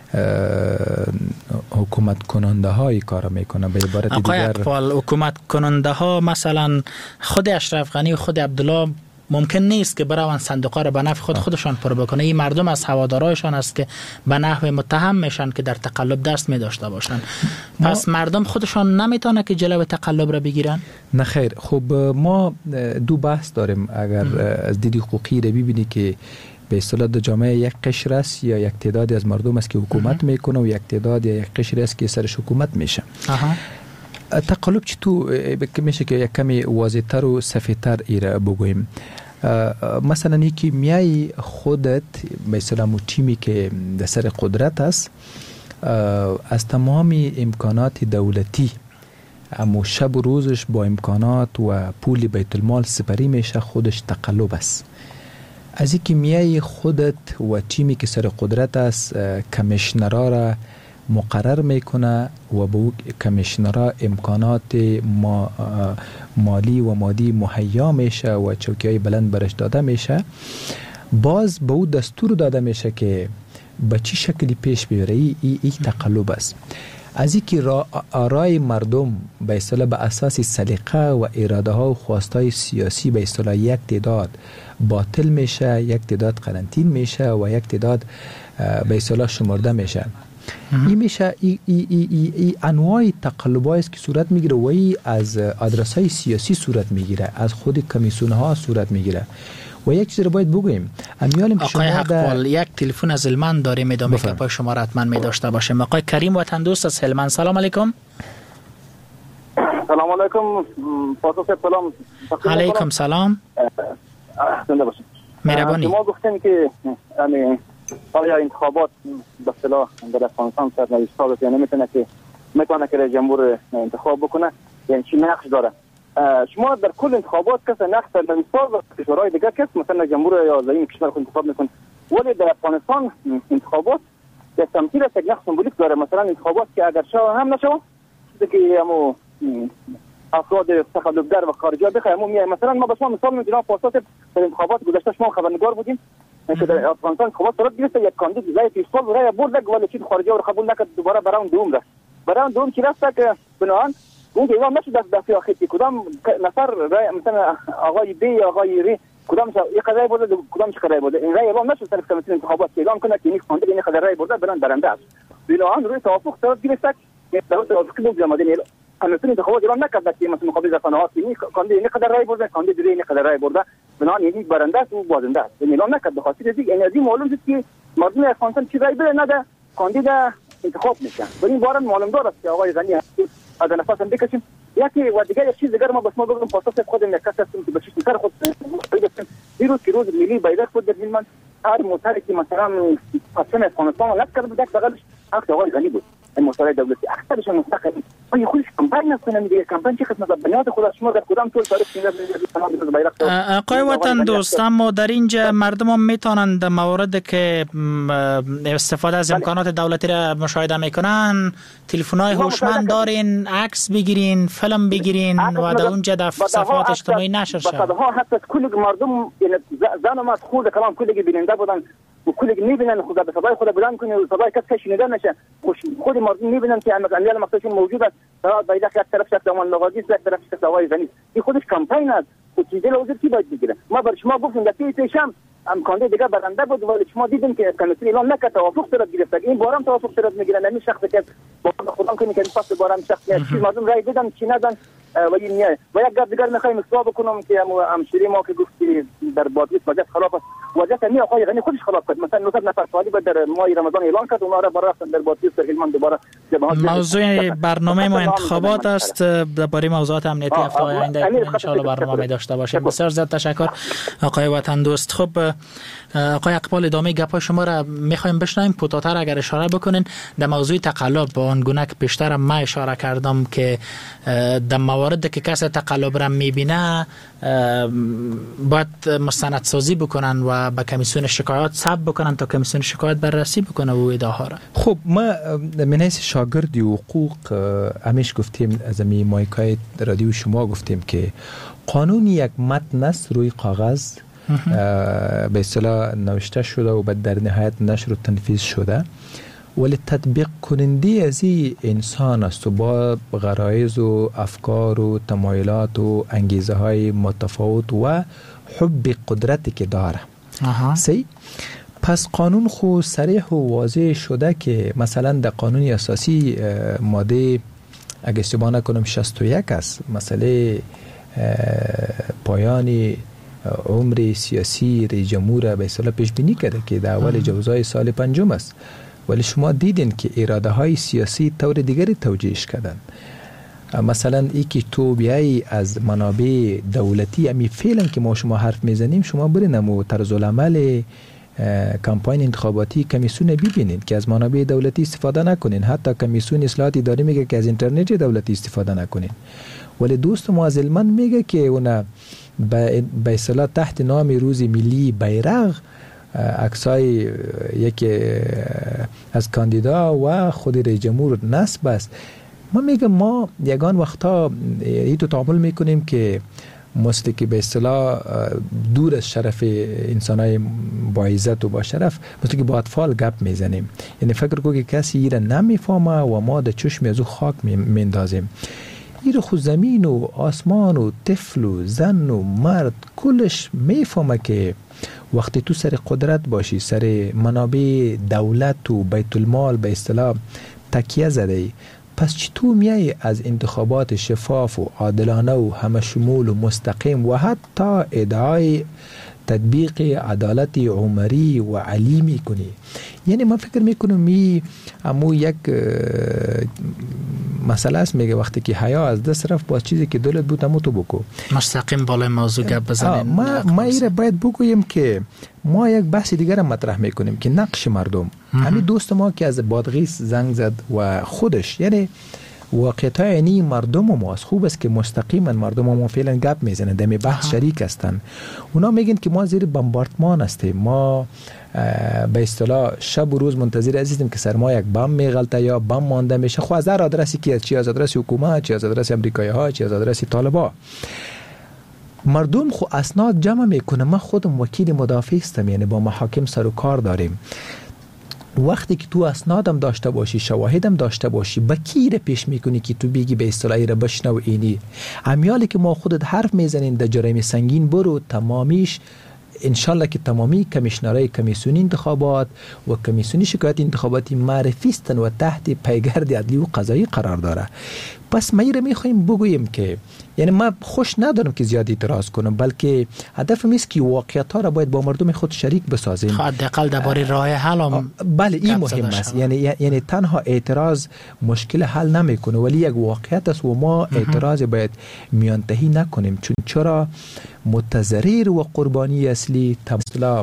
حکومت کننده های کار میکنه. به عبارت آقای دیگر اقبال، حکومت کننده ها مثلا خود اشرف غنی و خود عبدالله ممکن نیست که برای صندوق را به نفع خودشان پر بکنه. این مردم از هوادارایشان است که به نحو متهم میشن که در تقلب دست می داشته باشن. پس مردم خودشان نمیتونه که جلوی تقلب را بگیرن؟ نه خیر. خب ما دو بحث داریم. اگر از دید حقوقی را ببینی که به اصطلاح در جامعه یک قشر است یا یک تعدادی از مردم است که حکومت میکنه و یک تعداد یا یک قشر است که سرش حکومت میشه. تقلب چطور میشه که یک کمی واضح‌تر و سفیدتر ایره بگوییم؟ مثلا یکی میای خودت مثلا تیمی که در سر قدرت است از تمام امکانات دولتی اما شب و روزش با امکانات و پول بیت المال سپری میشه، خودش تقلب است. از اینکه میای خودت و تیمی که سر قدرت است کمیشنرا را مقرر میکنه و به او کمیشنرا امکانات مالی و مادی مهیا میشه و چوکیای بلند برش داده میشه، باز به او دستور داده میشه که به چی شکلی پیش ببره. این تقلب است. از اینکه آرای مردم به اصطلاح به اساس سلیقه و اراده ها و خواستای سیاسی به اصطلاح یک تعداد باطل میشه، یک تعداد قرنطین میشه و یک تعداد به اصطلاح شمرده میشه. این میشه ای انواع تقلبایی است که صورت میگیره و ای از آدرس‌های سیاسی صورت میگیره، از خود کمیسیون ها صورت میگیره. و یک چیز رو باید بگوییم. آقای حقبال، یک تلفن از هلمند داریم، ادامه گپای شما را حتما می داشته باشیم. آقای کریم وطن دوست از هلمند، سلام علیکم. سلام علیکم. سلام علیکم سلام. زنده باشید. مهربانی. شما گفتین که یعنی آیا انتخابات به اصطلاح در افغانستان سرنوشت ثابت یا نمیتونه که رئیس جمهور انتخاب بکنه، یعنی چی نقش داره؟ شما در کل انتخابات کس نقش در مثال و کشورهای دیگه کس مثلا جمهور یا زعیم کشور خود انتخاب میکنه، ولی در افغانستان انتخابات یک تمثیل است، یک نقش سمبولیک داره. مثلا انتخابات که اگر شو هم نشو که همو افراد تخلفگر و خارجی ها بخواهیم مثلا ما به شما مثال میگم پاسات در انتخابات گذشته شما خبرنگار بودیم که در افغانستان انتخابات صورت گرفت، یک کاندید زای پیشتال رای برد ولی چیز خارجی رو قبول نکرد، دوباره برام دوم رفت. برام دوم چی رفت که بنان اون که اعلام نشد در سیاسی کدام نفر مثلا آقای بی آقای ری کدام یک رای برده کدام چه رای برده، این رای اعلام نشد در کمیسیون انتخابات که اعلام کنه که این کاندید این رای برده بران برنده است. بنان روی توافق صورت گرفت که در توافق بود جماعت کمیسیون انتخابات اعلام نکرد که مثلا مقابل رسانه‌ها این کاندید این رای برده کاندید ری این رای برده، بنان یعنی برنده است و بازنده است. اعلام نکرد به خاطر دیگه این از این معلوم است که مردم افغانستان چی رای بده نده کاندید انتخاب میشن. ولی این بارم معلوم داره که آقای غنی از نفس هم بکشیم. یکی و دیگه یک چیز دیگر ما بس ما بگم پاسخ خودم یک کس هستم که به چیز خود دیروز که روز ملی بیرق بود در هلمند، هر موتری که مثلا پاسم افغانستان لک کرده بود بغلش حق آقای غنی بود. این موتر دولتی اکثرشون مستقل آیا خودش کمپاین نکنه میگه کمپاین چه خدمت بنیاد خودش شما در کدام طول تاریخ آقای وطن دوست، اما در اینجا مردم هم میتونن در موارد که استفاده از امکانات دولتی را مشاهده میکنن تلفن‌های هوشمند دارین، عکس بگیرین، فیلم بگیرین و در اونجا در صفحات اجتماعی نشر شد. بعدها حتی کل مردم زن و مرد خود کلام کلی بیننده بودن و کلی میبینن خود به صدای خود بلند کنه و صدای کس شنیده نشه، خود مردم میبینن که امیال مقصدشون موجود است. در بیرق یک طرف شکل امان نوازی است، یک طرف شکل آقای غنی. این خودش کمپاین است و چیزی لازم کی باید بگیره. ما بر شما گفتیم در پیشم امکانات دیگه برنده بود ولی شما دیدین که کمیسیون اعلام نکرد توافق صورت گرفت. این بارم توافق صورت میگیرن. همین شخصی که با خودم کنه که پس بارم شخصی است مردم رای بدن چی ندن و این نه و یک گپ دیگر میخوایم اصلاح بکنم که همشری ما که گفتی در بادیس وضعیت خراب است، وضعیت می آقای غنی خودش خراب کرد. مثلا 900 نفر سوالی در ماه رمضان اعلان کرد و اونها را برای در بادیس در هلمند دوباره موضوع برنامه ما انتخابات است. درباره موضوعات امنیتی هفته آینده ان شاء الله برنامه داشته باشیم. بسیار زیاد تشکر آقای وطن دوست. خب آقای اقبال ادامه گپ شما را میخوایم بشنویم. کوتاه‌تر اگر اشاره بکنین در موضوع تقلب با آن گونه که بیشتر ما اشاره کردم که در مواردی که کس تقلب را میبینه باید مستندسازی بکنن و به کمیسیون شکایات ثبت بکنن تا کمیسیون شکایات بررسی بکنه و ادعاها را. خب ما من حیث شاگردی حقوق همیشه گفتیم از می مایکای رادیو شما گفتیم که قانون یک متن است روی کاغذ به اصطلاح نوشته شده و بعد در نهایت نشر و تنفیذ شده ولی تطبیق کننده از این انسان است و با غرایز و افکار و تمایلات و انگیزه های متفاوت و حب قدرتی که داره. پس قانون خو صریح و واضح شده که مثلا در قانون اساسی ماده اگه اشتباه نکنم 61 است، مسئله پایان عمر سیاسی رئیس جمهور به اصطلاح پیش بینی کرده که در اول جوزای سال 5 است، ولی شما دیدین که اراده های سیاسی طور دیگری توجیهش کردن. مثلا ای که تو بیایی از منابع دولتی، امی فعلا که ما شما حرف میزنیم، شما برین و طرز العمل کمپاین انتخاباتی کمیسیون ببینید که از منابع دولتی استفاده نکنین. حتی کمیسیون اصلاحات اداری میگه که از اینترنت دولتی استفاده نکنین، ولی دوست ما از علمان میگه که اونا به اصطلاح تحت نام روز ملی بیرق عکسای یکی از کاندیدا و خود رئیس جمهور نصب است. ما میگم ما یگان وقتا ایتو تعامل میکنیم که مثل که به اصطلاح دور از شرف انسانای با عزت و با شرف، مثل که با اطفال گپ میزنیم. یعنی فکر کو که کسی ایره نمیفهمه و ما در چشم از او خاک میندازیم. ایره خود زمین و آسمان و طفل و زن و مرد کلش میفهمه که وقتی تو سر قدرت باشی، سر منابع دولت و بیت المال به اصطلاح تکیه زده، پس چطور میای از انتخابات شفاف و عادلانه و همشمول و مستقیم و حتی ادعای تطبیق عدالت عمری و علی میکنی؟ یعنی من فکر میکنم امو یک مسئله است. میگه وقتی که حیا از دست رفت، با چیزی که دولت بود امو تو بکو. مستقیم بالای موضوع گپ بزنیم. ما ایره باید بگویم که ما یک بحث دیگر مطرح میکنیم که نقش مردم. همین دوست ما که از بادغیس زنگ زد و خودش، یعنی واقعیت های مردم ماست. خوب است که مستقیما مردم ما فعلا گپ میزنن، دمی بحث شریک هستن. اونا میگن که ما زیر بمباردمان هستیم، ما به اصطلاح شب و روز منتظر هستیم که سر ما یک بم میغلطه یا بم مانده میشه. خو از هر آدرسی که چی از آدرس حکومت، چی از آدرس امریکایی ها، چی از آدرس طالبا. مردم خو اسناد جمع میکنه. من خودم وکیل مدافع هستم، یعنی با محاکم سر و کار داریم. وقتی که تو اسنادم داشته باشی، شواهدم داشته باشی، با کی پیش میکنی که تو بگی به اصطلاحی را بشنو اینی؟ امیالی که ما خودت حرف میزنین در جرایم سنگین برو تمامیش انشالله که تمامی کمیشنرهای کمیسیونی انتخابات و کمیسیونی شکایت انتخاباتی معرفی هستن و تحت پیگرد عدلی و قضایی قرار داره. پس ما ایره میخوایم بگویم که یعنی ما خوش ندارم که زیاد اعتراض کنم، بلکه هدفم است که واقعیت ها را باید با مردم خود شریک بسازیم. حداقل درباره راه حل بله این مهم است. یعنی تنها اعتراض مشکل حل نمیکنه، ولی یک واقعیت است و ما اعتراض باید میانتهی نکنیم. چون چرا متضرر و قربانی اصلی تمثیل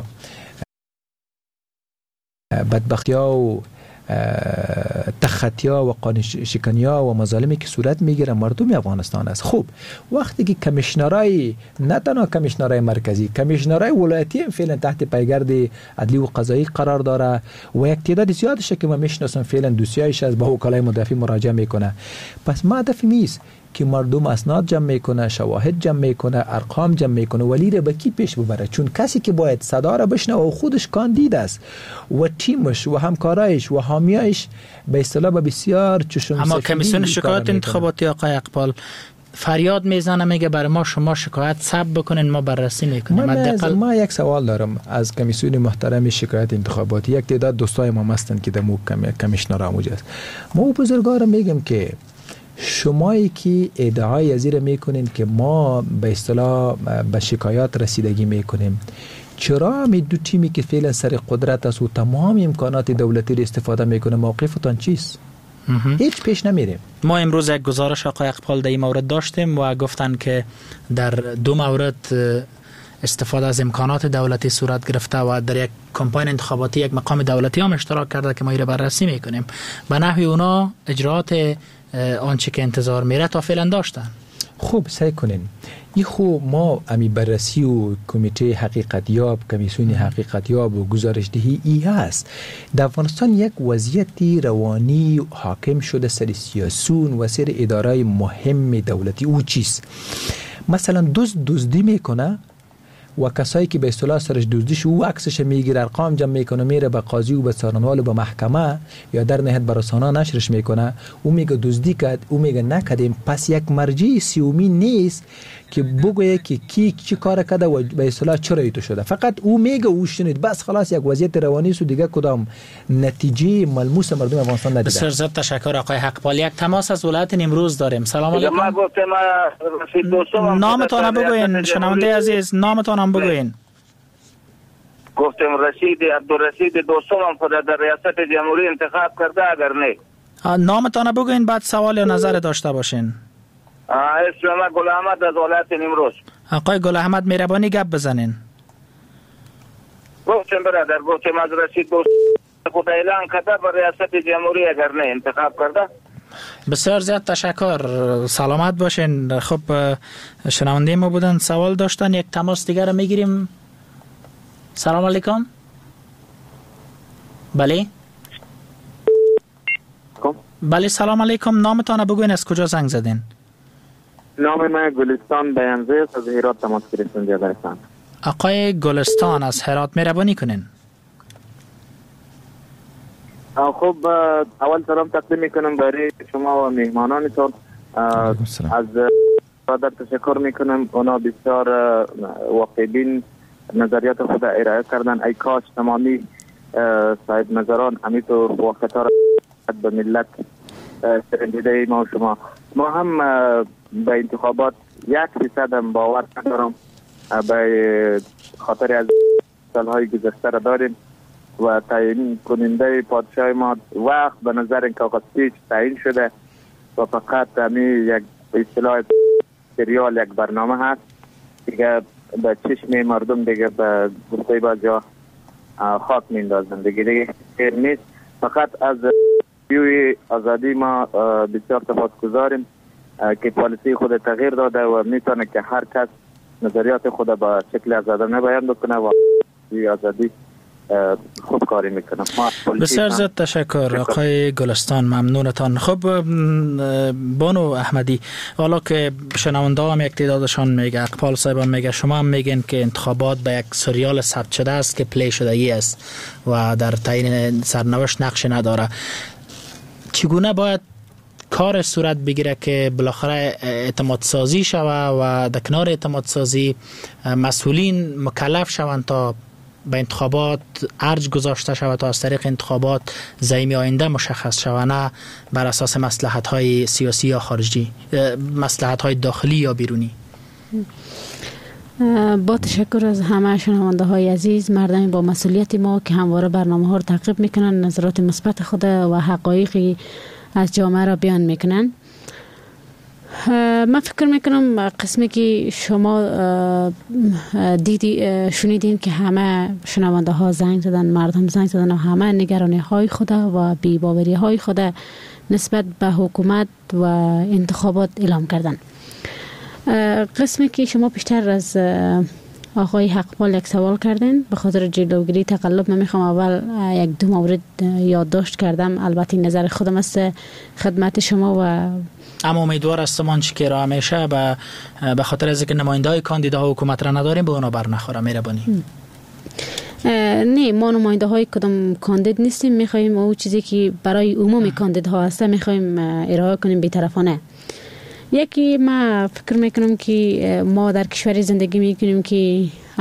بدبختی‌ها و تخطی‌ها و قانون شکنی‌ها و مظالمی که صورت میگیره مردم افغانستان است. خوب وقتی که کمیشنرای نه تنها کمیشنرای مرکزی، کمیشنرای ولایتی هم فعلا تحت پیگرد عدلی و قضایی قرار داره و یک تعداد زیادش که ما میشناسم فعلا دوسیایش از با وکلای مدافع مراجعه میکنه. پس ما هدف نیست که مردم اسناد جمع میکنه، شواهد جمع میکنه، ارقام جمع میکنه، ولی را به کی پیش ببره؟ چون کسی که باید صدا را بشنه و خودش کاندید است و تیمش و همکارایش و حامیایش به اصطلاح بسیار چشم اما کمیسیون شکایت انتخاباتی آقای اقبال فریاد میزنه، میگه برای ما شما شکایت ثبت بکنین ما بررسی میکنیم. ما یک سوال دارم از کمیسیون محترم شکایت انتخاباتی. یک تعداد دوستای ما هستند که دمو کمیشنر موجود است. ما بزرگوار میگم که شمایی که ادعای ازیر میکنین که ما به اصطلاح به شکایات رسیدگی میکنیم، چرا می دو تیمی که فعلا سر قدرت است و تمام امکانات دولتی را استفاده میکنه موقفتان چیست؟ هیچ پیش نمیریم. ما امروز یک گزارش آقای اقبال در این مورد داشتیم و گفتن که در 2 مورد استفاده از امکانات دولتی صورت گرفته و در یک کمپاین انتخاباتی یک مقام دولتی هم اشتراک کرده که ما این را بررسی میکنیم. به نحوی اونا اجرات آنچه که انتظار میره تا فعلا داشتن. خوب سعی کنین این خو ما امی بررسی و کمیته حقیقتیاب، کمیسیون حقیقتیاب و گزارشدهی ای هست. در افغانستان یک وضعیتی روانی حاکم شده سر سیاسون و سر ادارای مهم دولتی. او چیست؟ مثلا دزدی میکنه و کسایی که به اصطلاح سرش دزدیش او عکسش میگیره، ارقام جمع میکنه، میره به قاضی و به سارنوال و به محکمه یا در نهایت به رسانه نشرش میکنه، او میگه دزدی کرد، او میگه نکردیم. پس یک مرجع سیومی نیست که بگویه که کی چی کار کرده و به اصطلاح چرا ایتو شده. فقط او میگه او شنید، بس خلاص یک وضعیت روانی است و دیگه کدام نتیجه ملموس مردم افغانستان ندیده. بسیار زیاد تشکر آقای حقپال. یک تماس از ولایت نیمروز داریم. سلام علیکم. ما گفتم رشید دوستم. نامتون بگوین شنونده عزیز، نامتون بگوین. گفتم رشید عبدالرشید دوستم خود در ریاست جمهوری انتخاب کرده اگر نه. نامتون بگوین بعد سوال یا نظر داشته باشین. اسم ما گل احمد از ولایت نیمروز. آقای گل احمد مهربانی گپ بزنین. گفتم برادر، گفتم از رشید دوست خود اعلان کرده بر ریاست جمهوری اگر نه انتخاب کرده. بسیار زیاد تشکر، سلامت باشین. خب شنونده ما بودن، سوال داشتن، یک تماس دیگر رو میگیریم. سلام علیکم. بله بله سلام علیکم. نامتان بگوین، از کجا زنگ زدین؟ نام من گلستان بیانزه از هرات تماس گرفتم جدایستان. آقای گلستان از هرات مهربانی کنین. خب اول سلام تقدیم میکنم برای شما و مهمانانتون. از برادر تشکر میکنم، اونا بسیار واقعبین نظریات خود ارائه کردن. ای کاش تمامی صاحب نظران امیتو وقتا را به ملت سرنجیده ما و شما. ما هم به انتخابات 1% هم باور ندارم، به خاطر از سالهای گذشته را داریم و تعیین کننده پادشاه ما وقت به نظر این که آقا سپیچ تعیین شده و فقط همین یک اصطلاح سریال یک برنامه هست دیگه، به چشم مردم دیگه به گفته بازی خاک میندازن دیگه خیر نیست. فقط از بیوی آزادی ما بسیار تفاوت‌گذاریم که پالیسی خود تغییر داده و میتونه که هر کس نظریات خود با شکل آزادانه بیان بکنه و آزادی خوب کاری میکنه. بسیار زیاد تشکر آقای گلستان، ممنونتان. خب بانو احمدی، حالا که شنونده هم یک تعدادشان میگه، اقبال صاحب هم میگه، شما هم میگین که انتخابات به یک سریال ثبت شده است که پلی شدگی است و در تعیین سرنوشت نقش نداره، چگونه باید کار صورت بگیره که بالاخره اعتماد سازی شوه و در کنار اعتماد سازی مسئولین مکلف شوند تا به انتخابات ارج گذاشته شود، تا از طریق انتخابات زعیم آینده مشخص شود، نه بر اساس مصلحت‌های سیاسی یا خارجی، مصلحت‌های داخلی یا بیرونی؟ با تشکر از همه شنونده های عزیز، مردم با مسئولیت ما که همواره برنامه ها رو تعقیب میکنن، نظرات مثبت خود و حقایقی از جامعه را بیان میکنن. من فکر میکنم قسمی که شما شنیدین که همه شنونده ها زنگ زدن، مردم زنگ زدن و همه نگرانی های خود و بی‌باوری های خود نسبت به حکومت و انتخابات اعلام کردن. قسمی که شما پیشتر از آقای حقپال یک سوال کردین، به خاطر جلوگیری تقلب نمیخوام اول یک دو مورد یادداشت کردم، البته نظر خودم است خدمت شما و اما امیدوار هستم که را همیشه به خاطر از اینکه نماینده‌های کاندیداها حکومت را نداریم به اونا بر نخوره. مهربانی. نه، ما نماینده های کدام کاندید نیستیم، میخوایم او چیزی که برای عموم کاندیدها هست میخوایم ارائه کنیم بی‌طرفانه. یکی ما فکر میکنم که ما در کشوری زندگی میکنیم که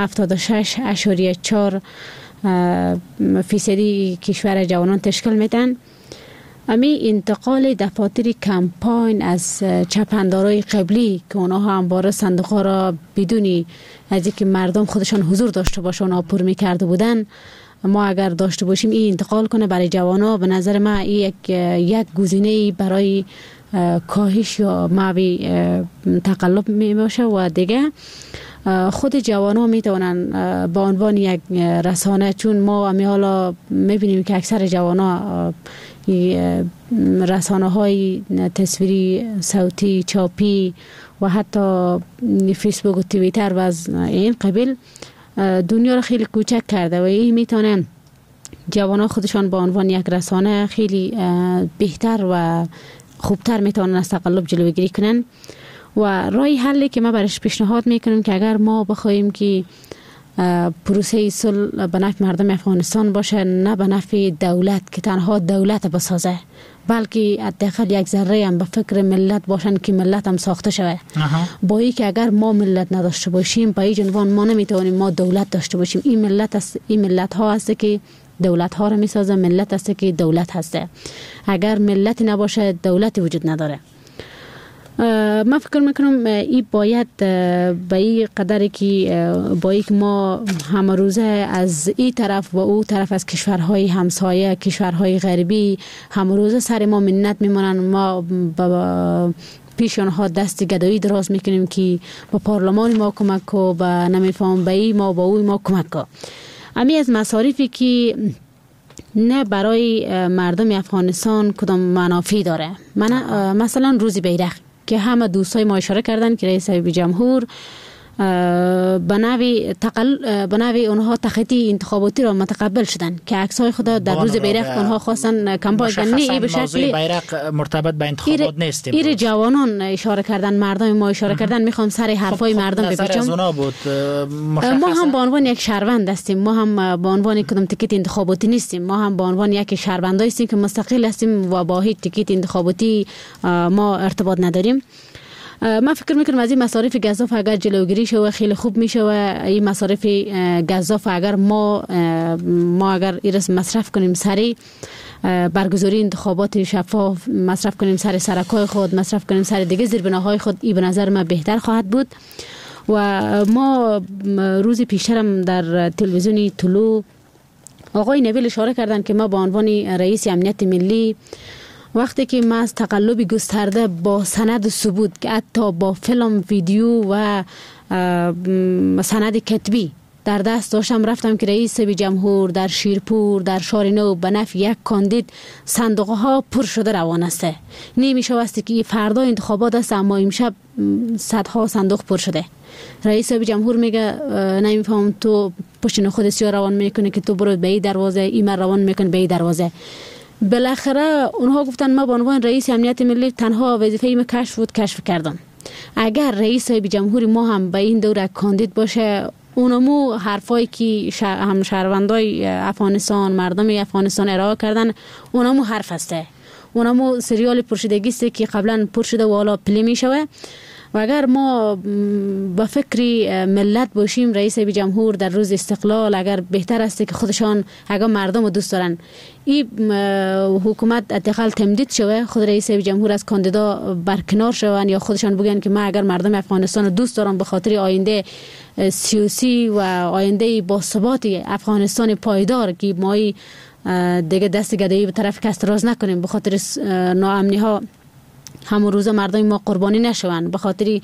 76.4% کشور جوانان تشکیل میدن. امی انتقال دفاتر کمپاین از چپندارای قبلی که اونها همواره صندوقها را بدونی از اینکه مردم خودشان حضور داشته باشن پر میکرده بودن، ما اگر داشته باشیم این انتقال کنه برای جوانا، به نظر من یک گزینه برای کاهش یا معوی تقلب می باشه و دیگه خود جوانان می توانن با عنوان یک رسانه، چون ما امی حالا می بینیم که اکثر جوانان رسانه های تصویری، صوتی، چاپی و حتی فیسبوک و توییتر و از این قبیل دنیا را خیلی کوچک کرده و این میتونن جوانان خودشان با عنوان یک رسانه خیلی بهتر و خوبتر میتونن از تقلب جلوگیری کنن. و راه حلی که ما برش پیشنهاد میکنم که اگر ما بخوایم که پروسه صلح به نفع مردم افغانستان باشه، نه به نفع دولت که تنها دولت بسازه، بلکه حداقل یک ذره هم به فکر ملت باشن که ملت هم ساخته شوه. با این که اگر ما ملت نداشته باشیم به این عنوان ما نمیتونیم ما دولت داشته باشیم. این ملت ها هست که دولت ها رو میسازه، ملت هست که دولت هسته. اگر ملت نباشه دولتی وجود نداره. من فکر میکنم این باید به این قدری که با که ما همه روزه از این طرف و او طرف از کشورهای همسایه، کشورهای غربی همه روزه سر ما منت میمونن، ما پیش آنها دست گدایی دراز میکنیم که با پارلمان ما کمک کو، با نمیفهم به این ما با اوی ما کمک کو. امی از مصارفی که نه برای مردم افغانستان کدام منافع داره. مثلا روزی بیرق که همه دوستای ما اشاره کردن که رئیس جمهور به نوی اونها تخطی انتخاباتی را متقبل شدن که عکسای خود در روز بیرق اونها خواستن کمپاین کنن. به شکلی بیرق مرتبط به انتخابات نیست. این جوانان اشاره کردن، مردم ما اشاره کردن. میخوام سر حرفای مردم بپیچم. ما هم به عنوان یک شهروند هستیم، ما هم به عنوان کدام تیکت انتخاباتی نیستیم، ما هم به عنوان یک شهروند هستیم که مستقل هستیم و با هیچ تیکت انتخاباتی ما ارتباط نداریم. من فکر میکنم از این مصارف گزاف اگر جلوگیری شود خیلی خوب میشه و این مصارف گزاف اگر ما اگر ایرس مصرف کنیم سری برگزاری انتخابات شفاف، مصرف کنیم سر سرکای خود، مصرف کنیم سر دیگه زیربناهای خود، این به نظر من بهتر خواهد بود. و ما روز پیشترم در تلویزیونی طلوع آقای نبیل اشاره کردن که ما به عنوان رئیس امنیت ملی وقتی که من از تقلب گسترده با سند ثبوت که حتی با فیلم، ویدیو و سند کتبی در دست داشتم، رفتم که رئیس جمهور در شیرپور در شارنو به نفع یک کاندید صندوق ها پر شده روان است. نمیشه واسه که فردا انتخابات است اما امشب صدها صندوق پر شده. رئیس جمهور میگه نمیفهم تو پشت خود سیاه روان میکنه که تو برو به این دروازه، این روان میکنه به این دروازه. بالاخره اونها گفتن ما به عنوان رئیس امنیت ملی تنها وظیفه ما کشف کردم. اگر رئیس جمهور ما هم به این دوره کاندید باشه، اونمو حرفایی که هم شهروندای افغانستان، مردم افغانستان ارائه کردن، اونمو حرف هسته، اونمو سریال پرشدگی است که قبلا پر شده و حالا پلی میشوه. و اگر ما با فکری ملت باشیم، رئیس جمهور در روز استقلال اگر بهتر است که خودشان اگر مردم رو دوست دارن این حکومت حداقل تمدید شوه، خود رئیس جمهور از کاندیدا برکنار شوند یا خودشان بگن که من اگر مردم افغانستان رو دوست دارم به خاطر آینده سیاسی و آینده باثبات افغانستان پایدار که ما دیگه دست گدایی به طرف کس راز نکنیم، به خاطر ناامنی ها همون روز مردم ما قربانی نشوند، به خاطر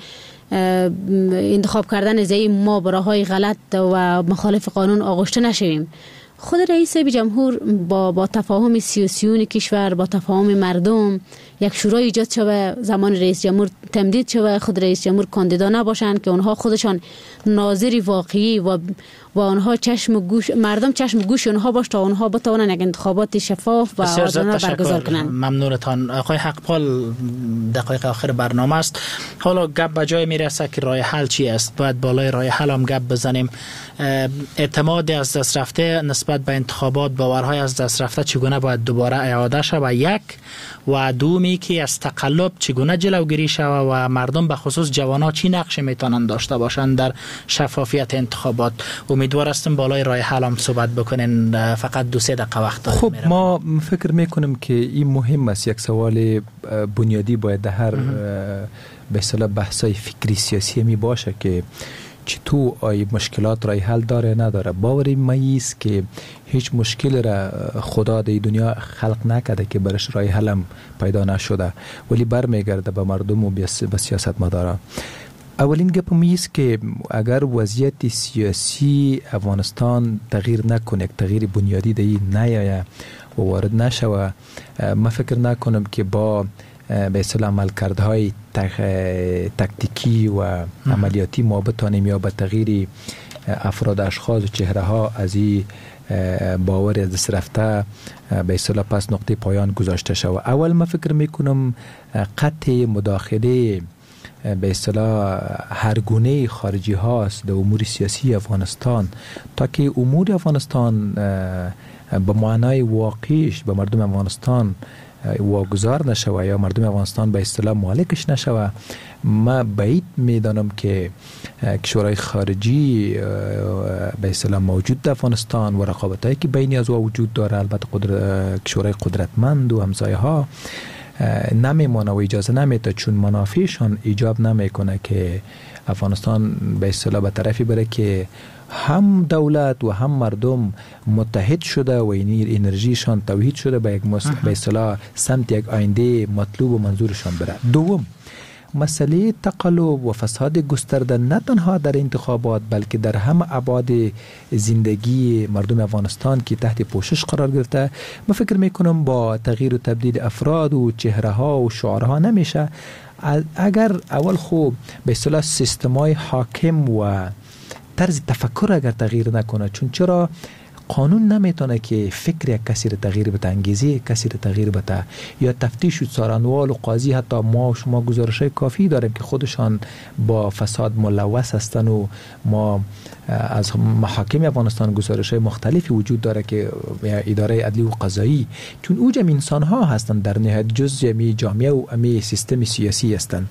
انتخاب کردن زی ما براهای غلط و مخالف قانون آغشته نشویم. خود رئیس جمهور با تفاهم سیاسیون کشور، با تفاهم مردم یک شورای ایجاد شده، زمان رئیس جمهور تمدید شده، خود رئیس جمهور کاندیدا نباشند که اونها خودشان ناظری واقعی و آنها چشم و گوش مردم چشم و گوش اونها باشه تا اونها بتوانند یک انتخابات شفاف و آزادانه برگزار کنند. ممنونتان. آقای حقپال، دقایق آخر برنامه است. حالا گپ به جای میرسه که راه حل چی است؟ باید بالای راه حل هم گپ بزنیم. اعتماد از دست رفته نسبت به انتخابات، باورهای از دست رفته چگونه باید دوباره اعاده شود؟ یک و دومی که از تقلب چگونه جلوگیری شود و مردم به خصوص جوانان چی نقش میتونن داشته باشند در شفافیت انتخابات؟ امیدوار هستم بالای راه حل هم صحبت بکنین. فقط 2-3 دقیقه وقت داریم. خب ما فکر میکنم که این مهم است. یک سوال بنیادی باید در هر به اصطلاح بحثای فکری سیاسی می باشه که چطور آی مشکلات رای حل داره نداره. باوری ماییست که هیچ مشکل را خدا در دنیا خلق نکرده که برش رای حل هم پیدا نشده، ولی برمیگرده به مردم و به سیاست مدارا. اولین گپ میست که اگر وضعیت سیاسی افغانستان تغییر نکنه، تغییر بنیادی در این نیایه و وارد نشوه، من فکر نکنم که با به اصطلاح عملکردهای تکتیکی و عملیاتی ما بتانیم یا به تغییر افراد، اشخاص و چهره ها از این باور از دست رفته به اصطلاح پس نقطه پایان گذاشته شود. اول من فکر میکنم قطع مداخله به اصطلاح هر گونه خارجی هاست در امور سیاسی افغانستان تا که امور افغانستان به معنای واقعیش به مردم افغانستان واگذار نشوه یا مردم افغانستان به اصطلاح مالکش نشوه، ما بعید میدانم که کشورهای خارجی به اصطلاح موجود در افغانستان و رقابتایی که بین از وجود داره، البته کشورهای قدرتمند و همسایه ها نمیمانه و اجازه نمیده، چون منافعشان ایجاب نمیکنه که افغانستان به اصطلاح به طرفی بره که هم دولت و هم مردم متحد شده و این انرژیشان توحید شده به یک به اصطلاح سمت یک آینده مطلوب و منظورشان بره. دوم، مسئله تقلب و فساد گسترده نه تنها در انتخابات بلکه در همه ابعاد زندگی مردم افغانستان که تحت پوشش قرار گرفته، من فکر میکنم با تغییر و تبدیل افراد و چهره ها و شعارها نمیشه. اگر اول خوب به اصطلاح سیستمای حاکم و طرز تفکر اگر تغییر نکنه، چون چرا قانون نمیتونه که فکر یک کسی رو تغییر بده، انگیزه کسی رو تغییر بده، یا تفتیش و څارنوال و قاضی حتی ما و شما گزارش‌های کافی داریم که خودشان با فساد ملوث هستن و ما از محاکم افغانستان گزارش‌های مختلفی وجود داره که اداره عدلی و قضایی، چون اوج انسان ها هستن در نهایت جزء می جامعه و می سیستم سیاسی هستن.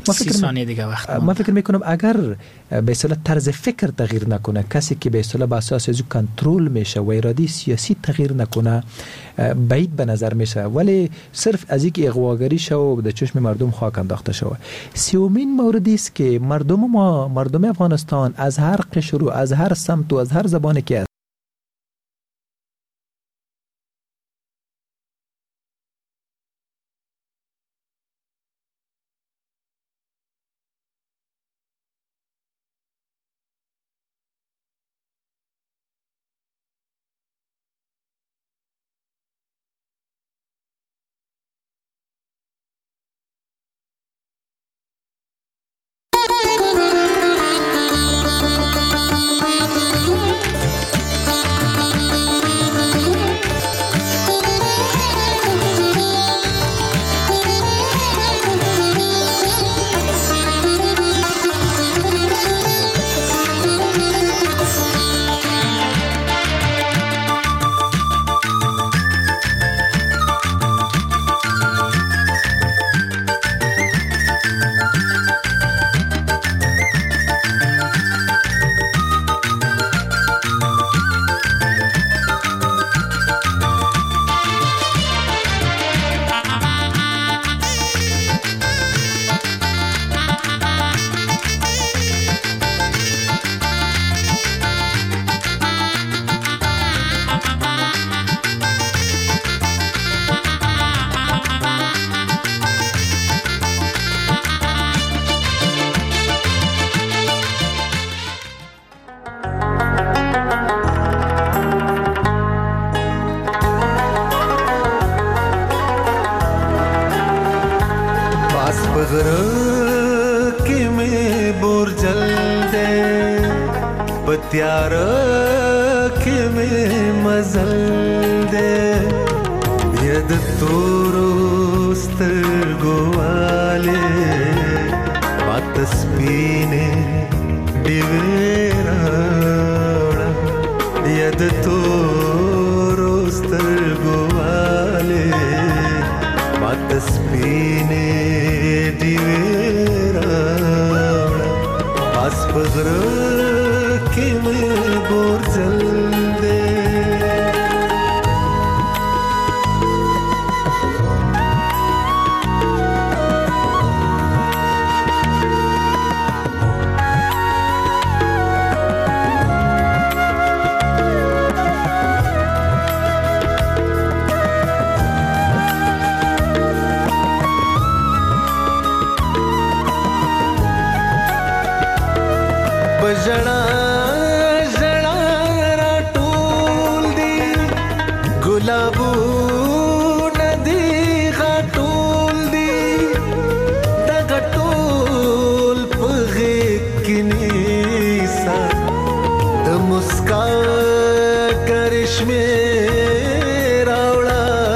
ما فکر میکنم اگر به اصطلاح طرز فکر تغییر نکنه، کسی که به اصطلاح با اساس از کنترل میشه و اراده سیاسی تغییر نکنه، بعید به نظر میشه، ولی صرف از اینکه اغواگری شو و به چشم مردم خاک انداخته شو. سومین موردی است که مردم افغانستان از هر قشر و از هر سمت و از هر زبانی که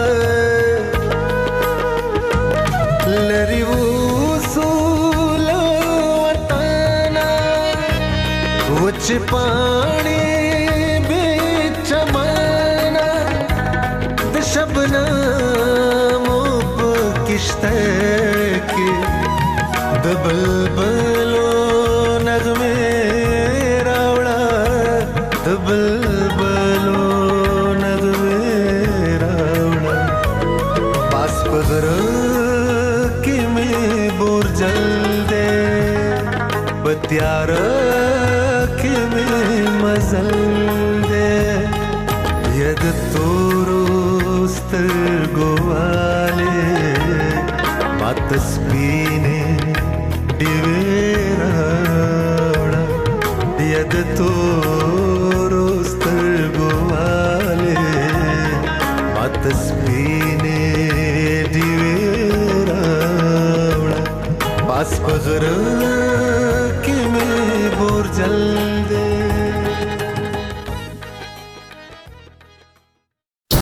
لري وصول کشته کې د بلبلو نغمه راوړه د بلبلو نغمه راوړه پاس پغر کې مې بورجل دې بتیار کې مې مزل دې ید تورو سترګواله ما تسبینه دیوه راوړه ید تورو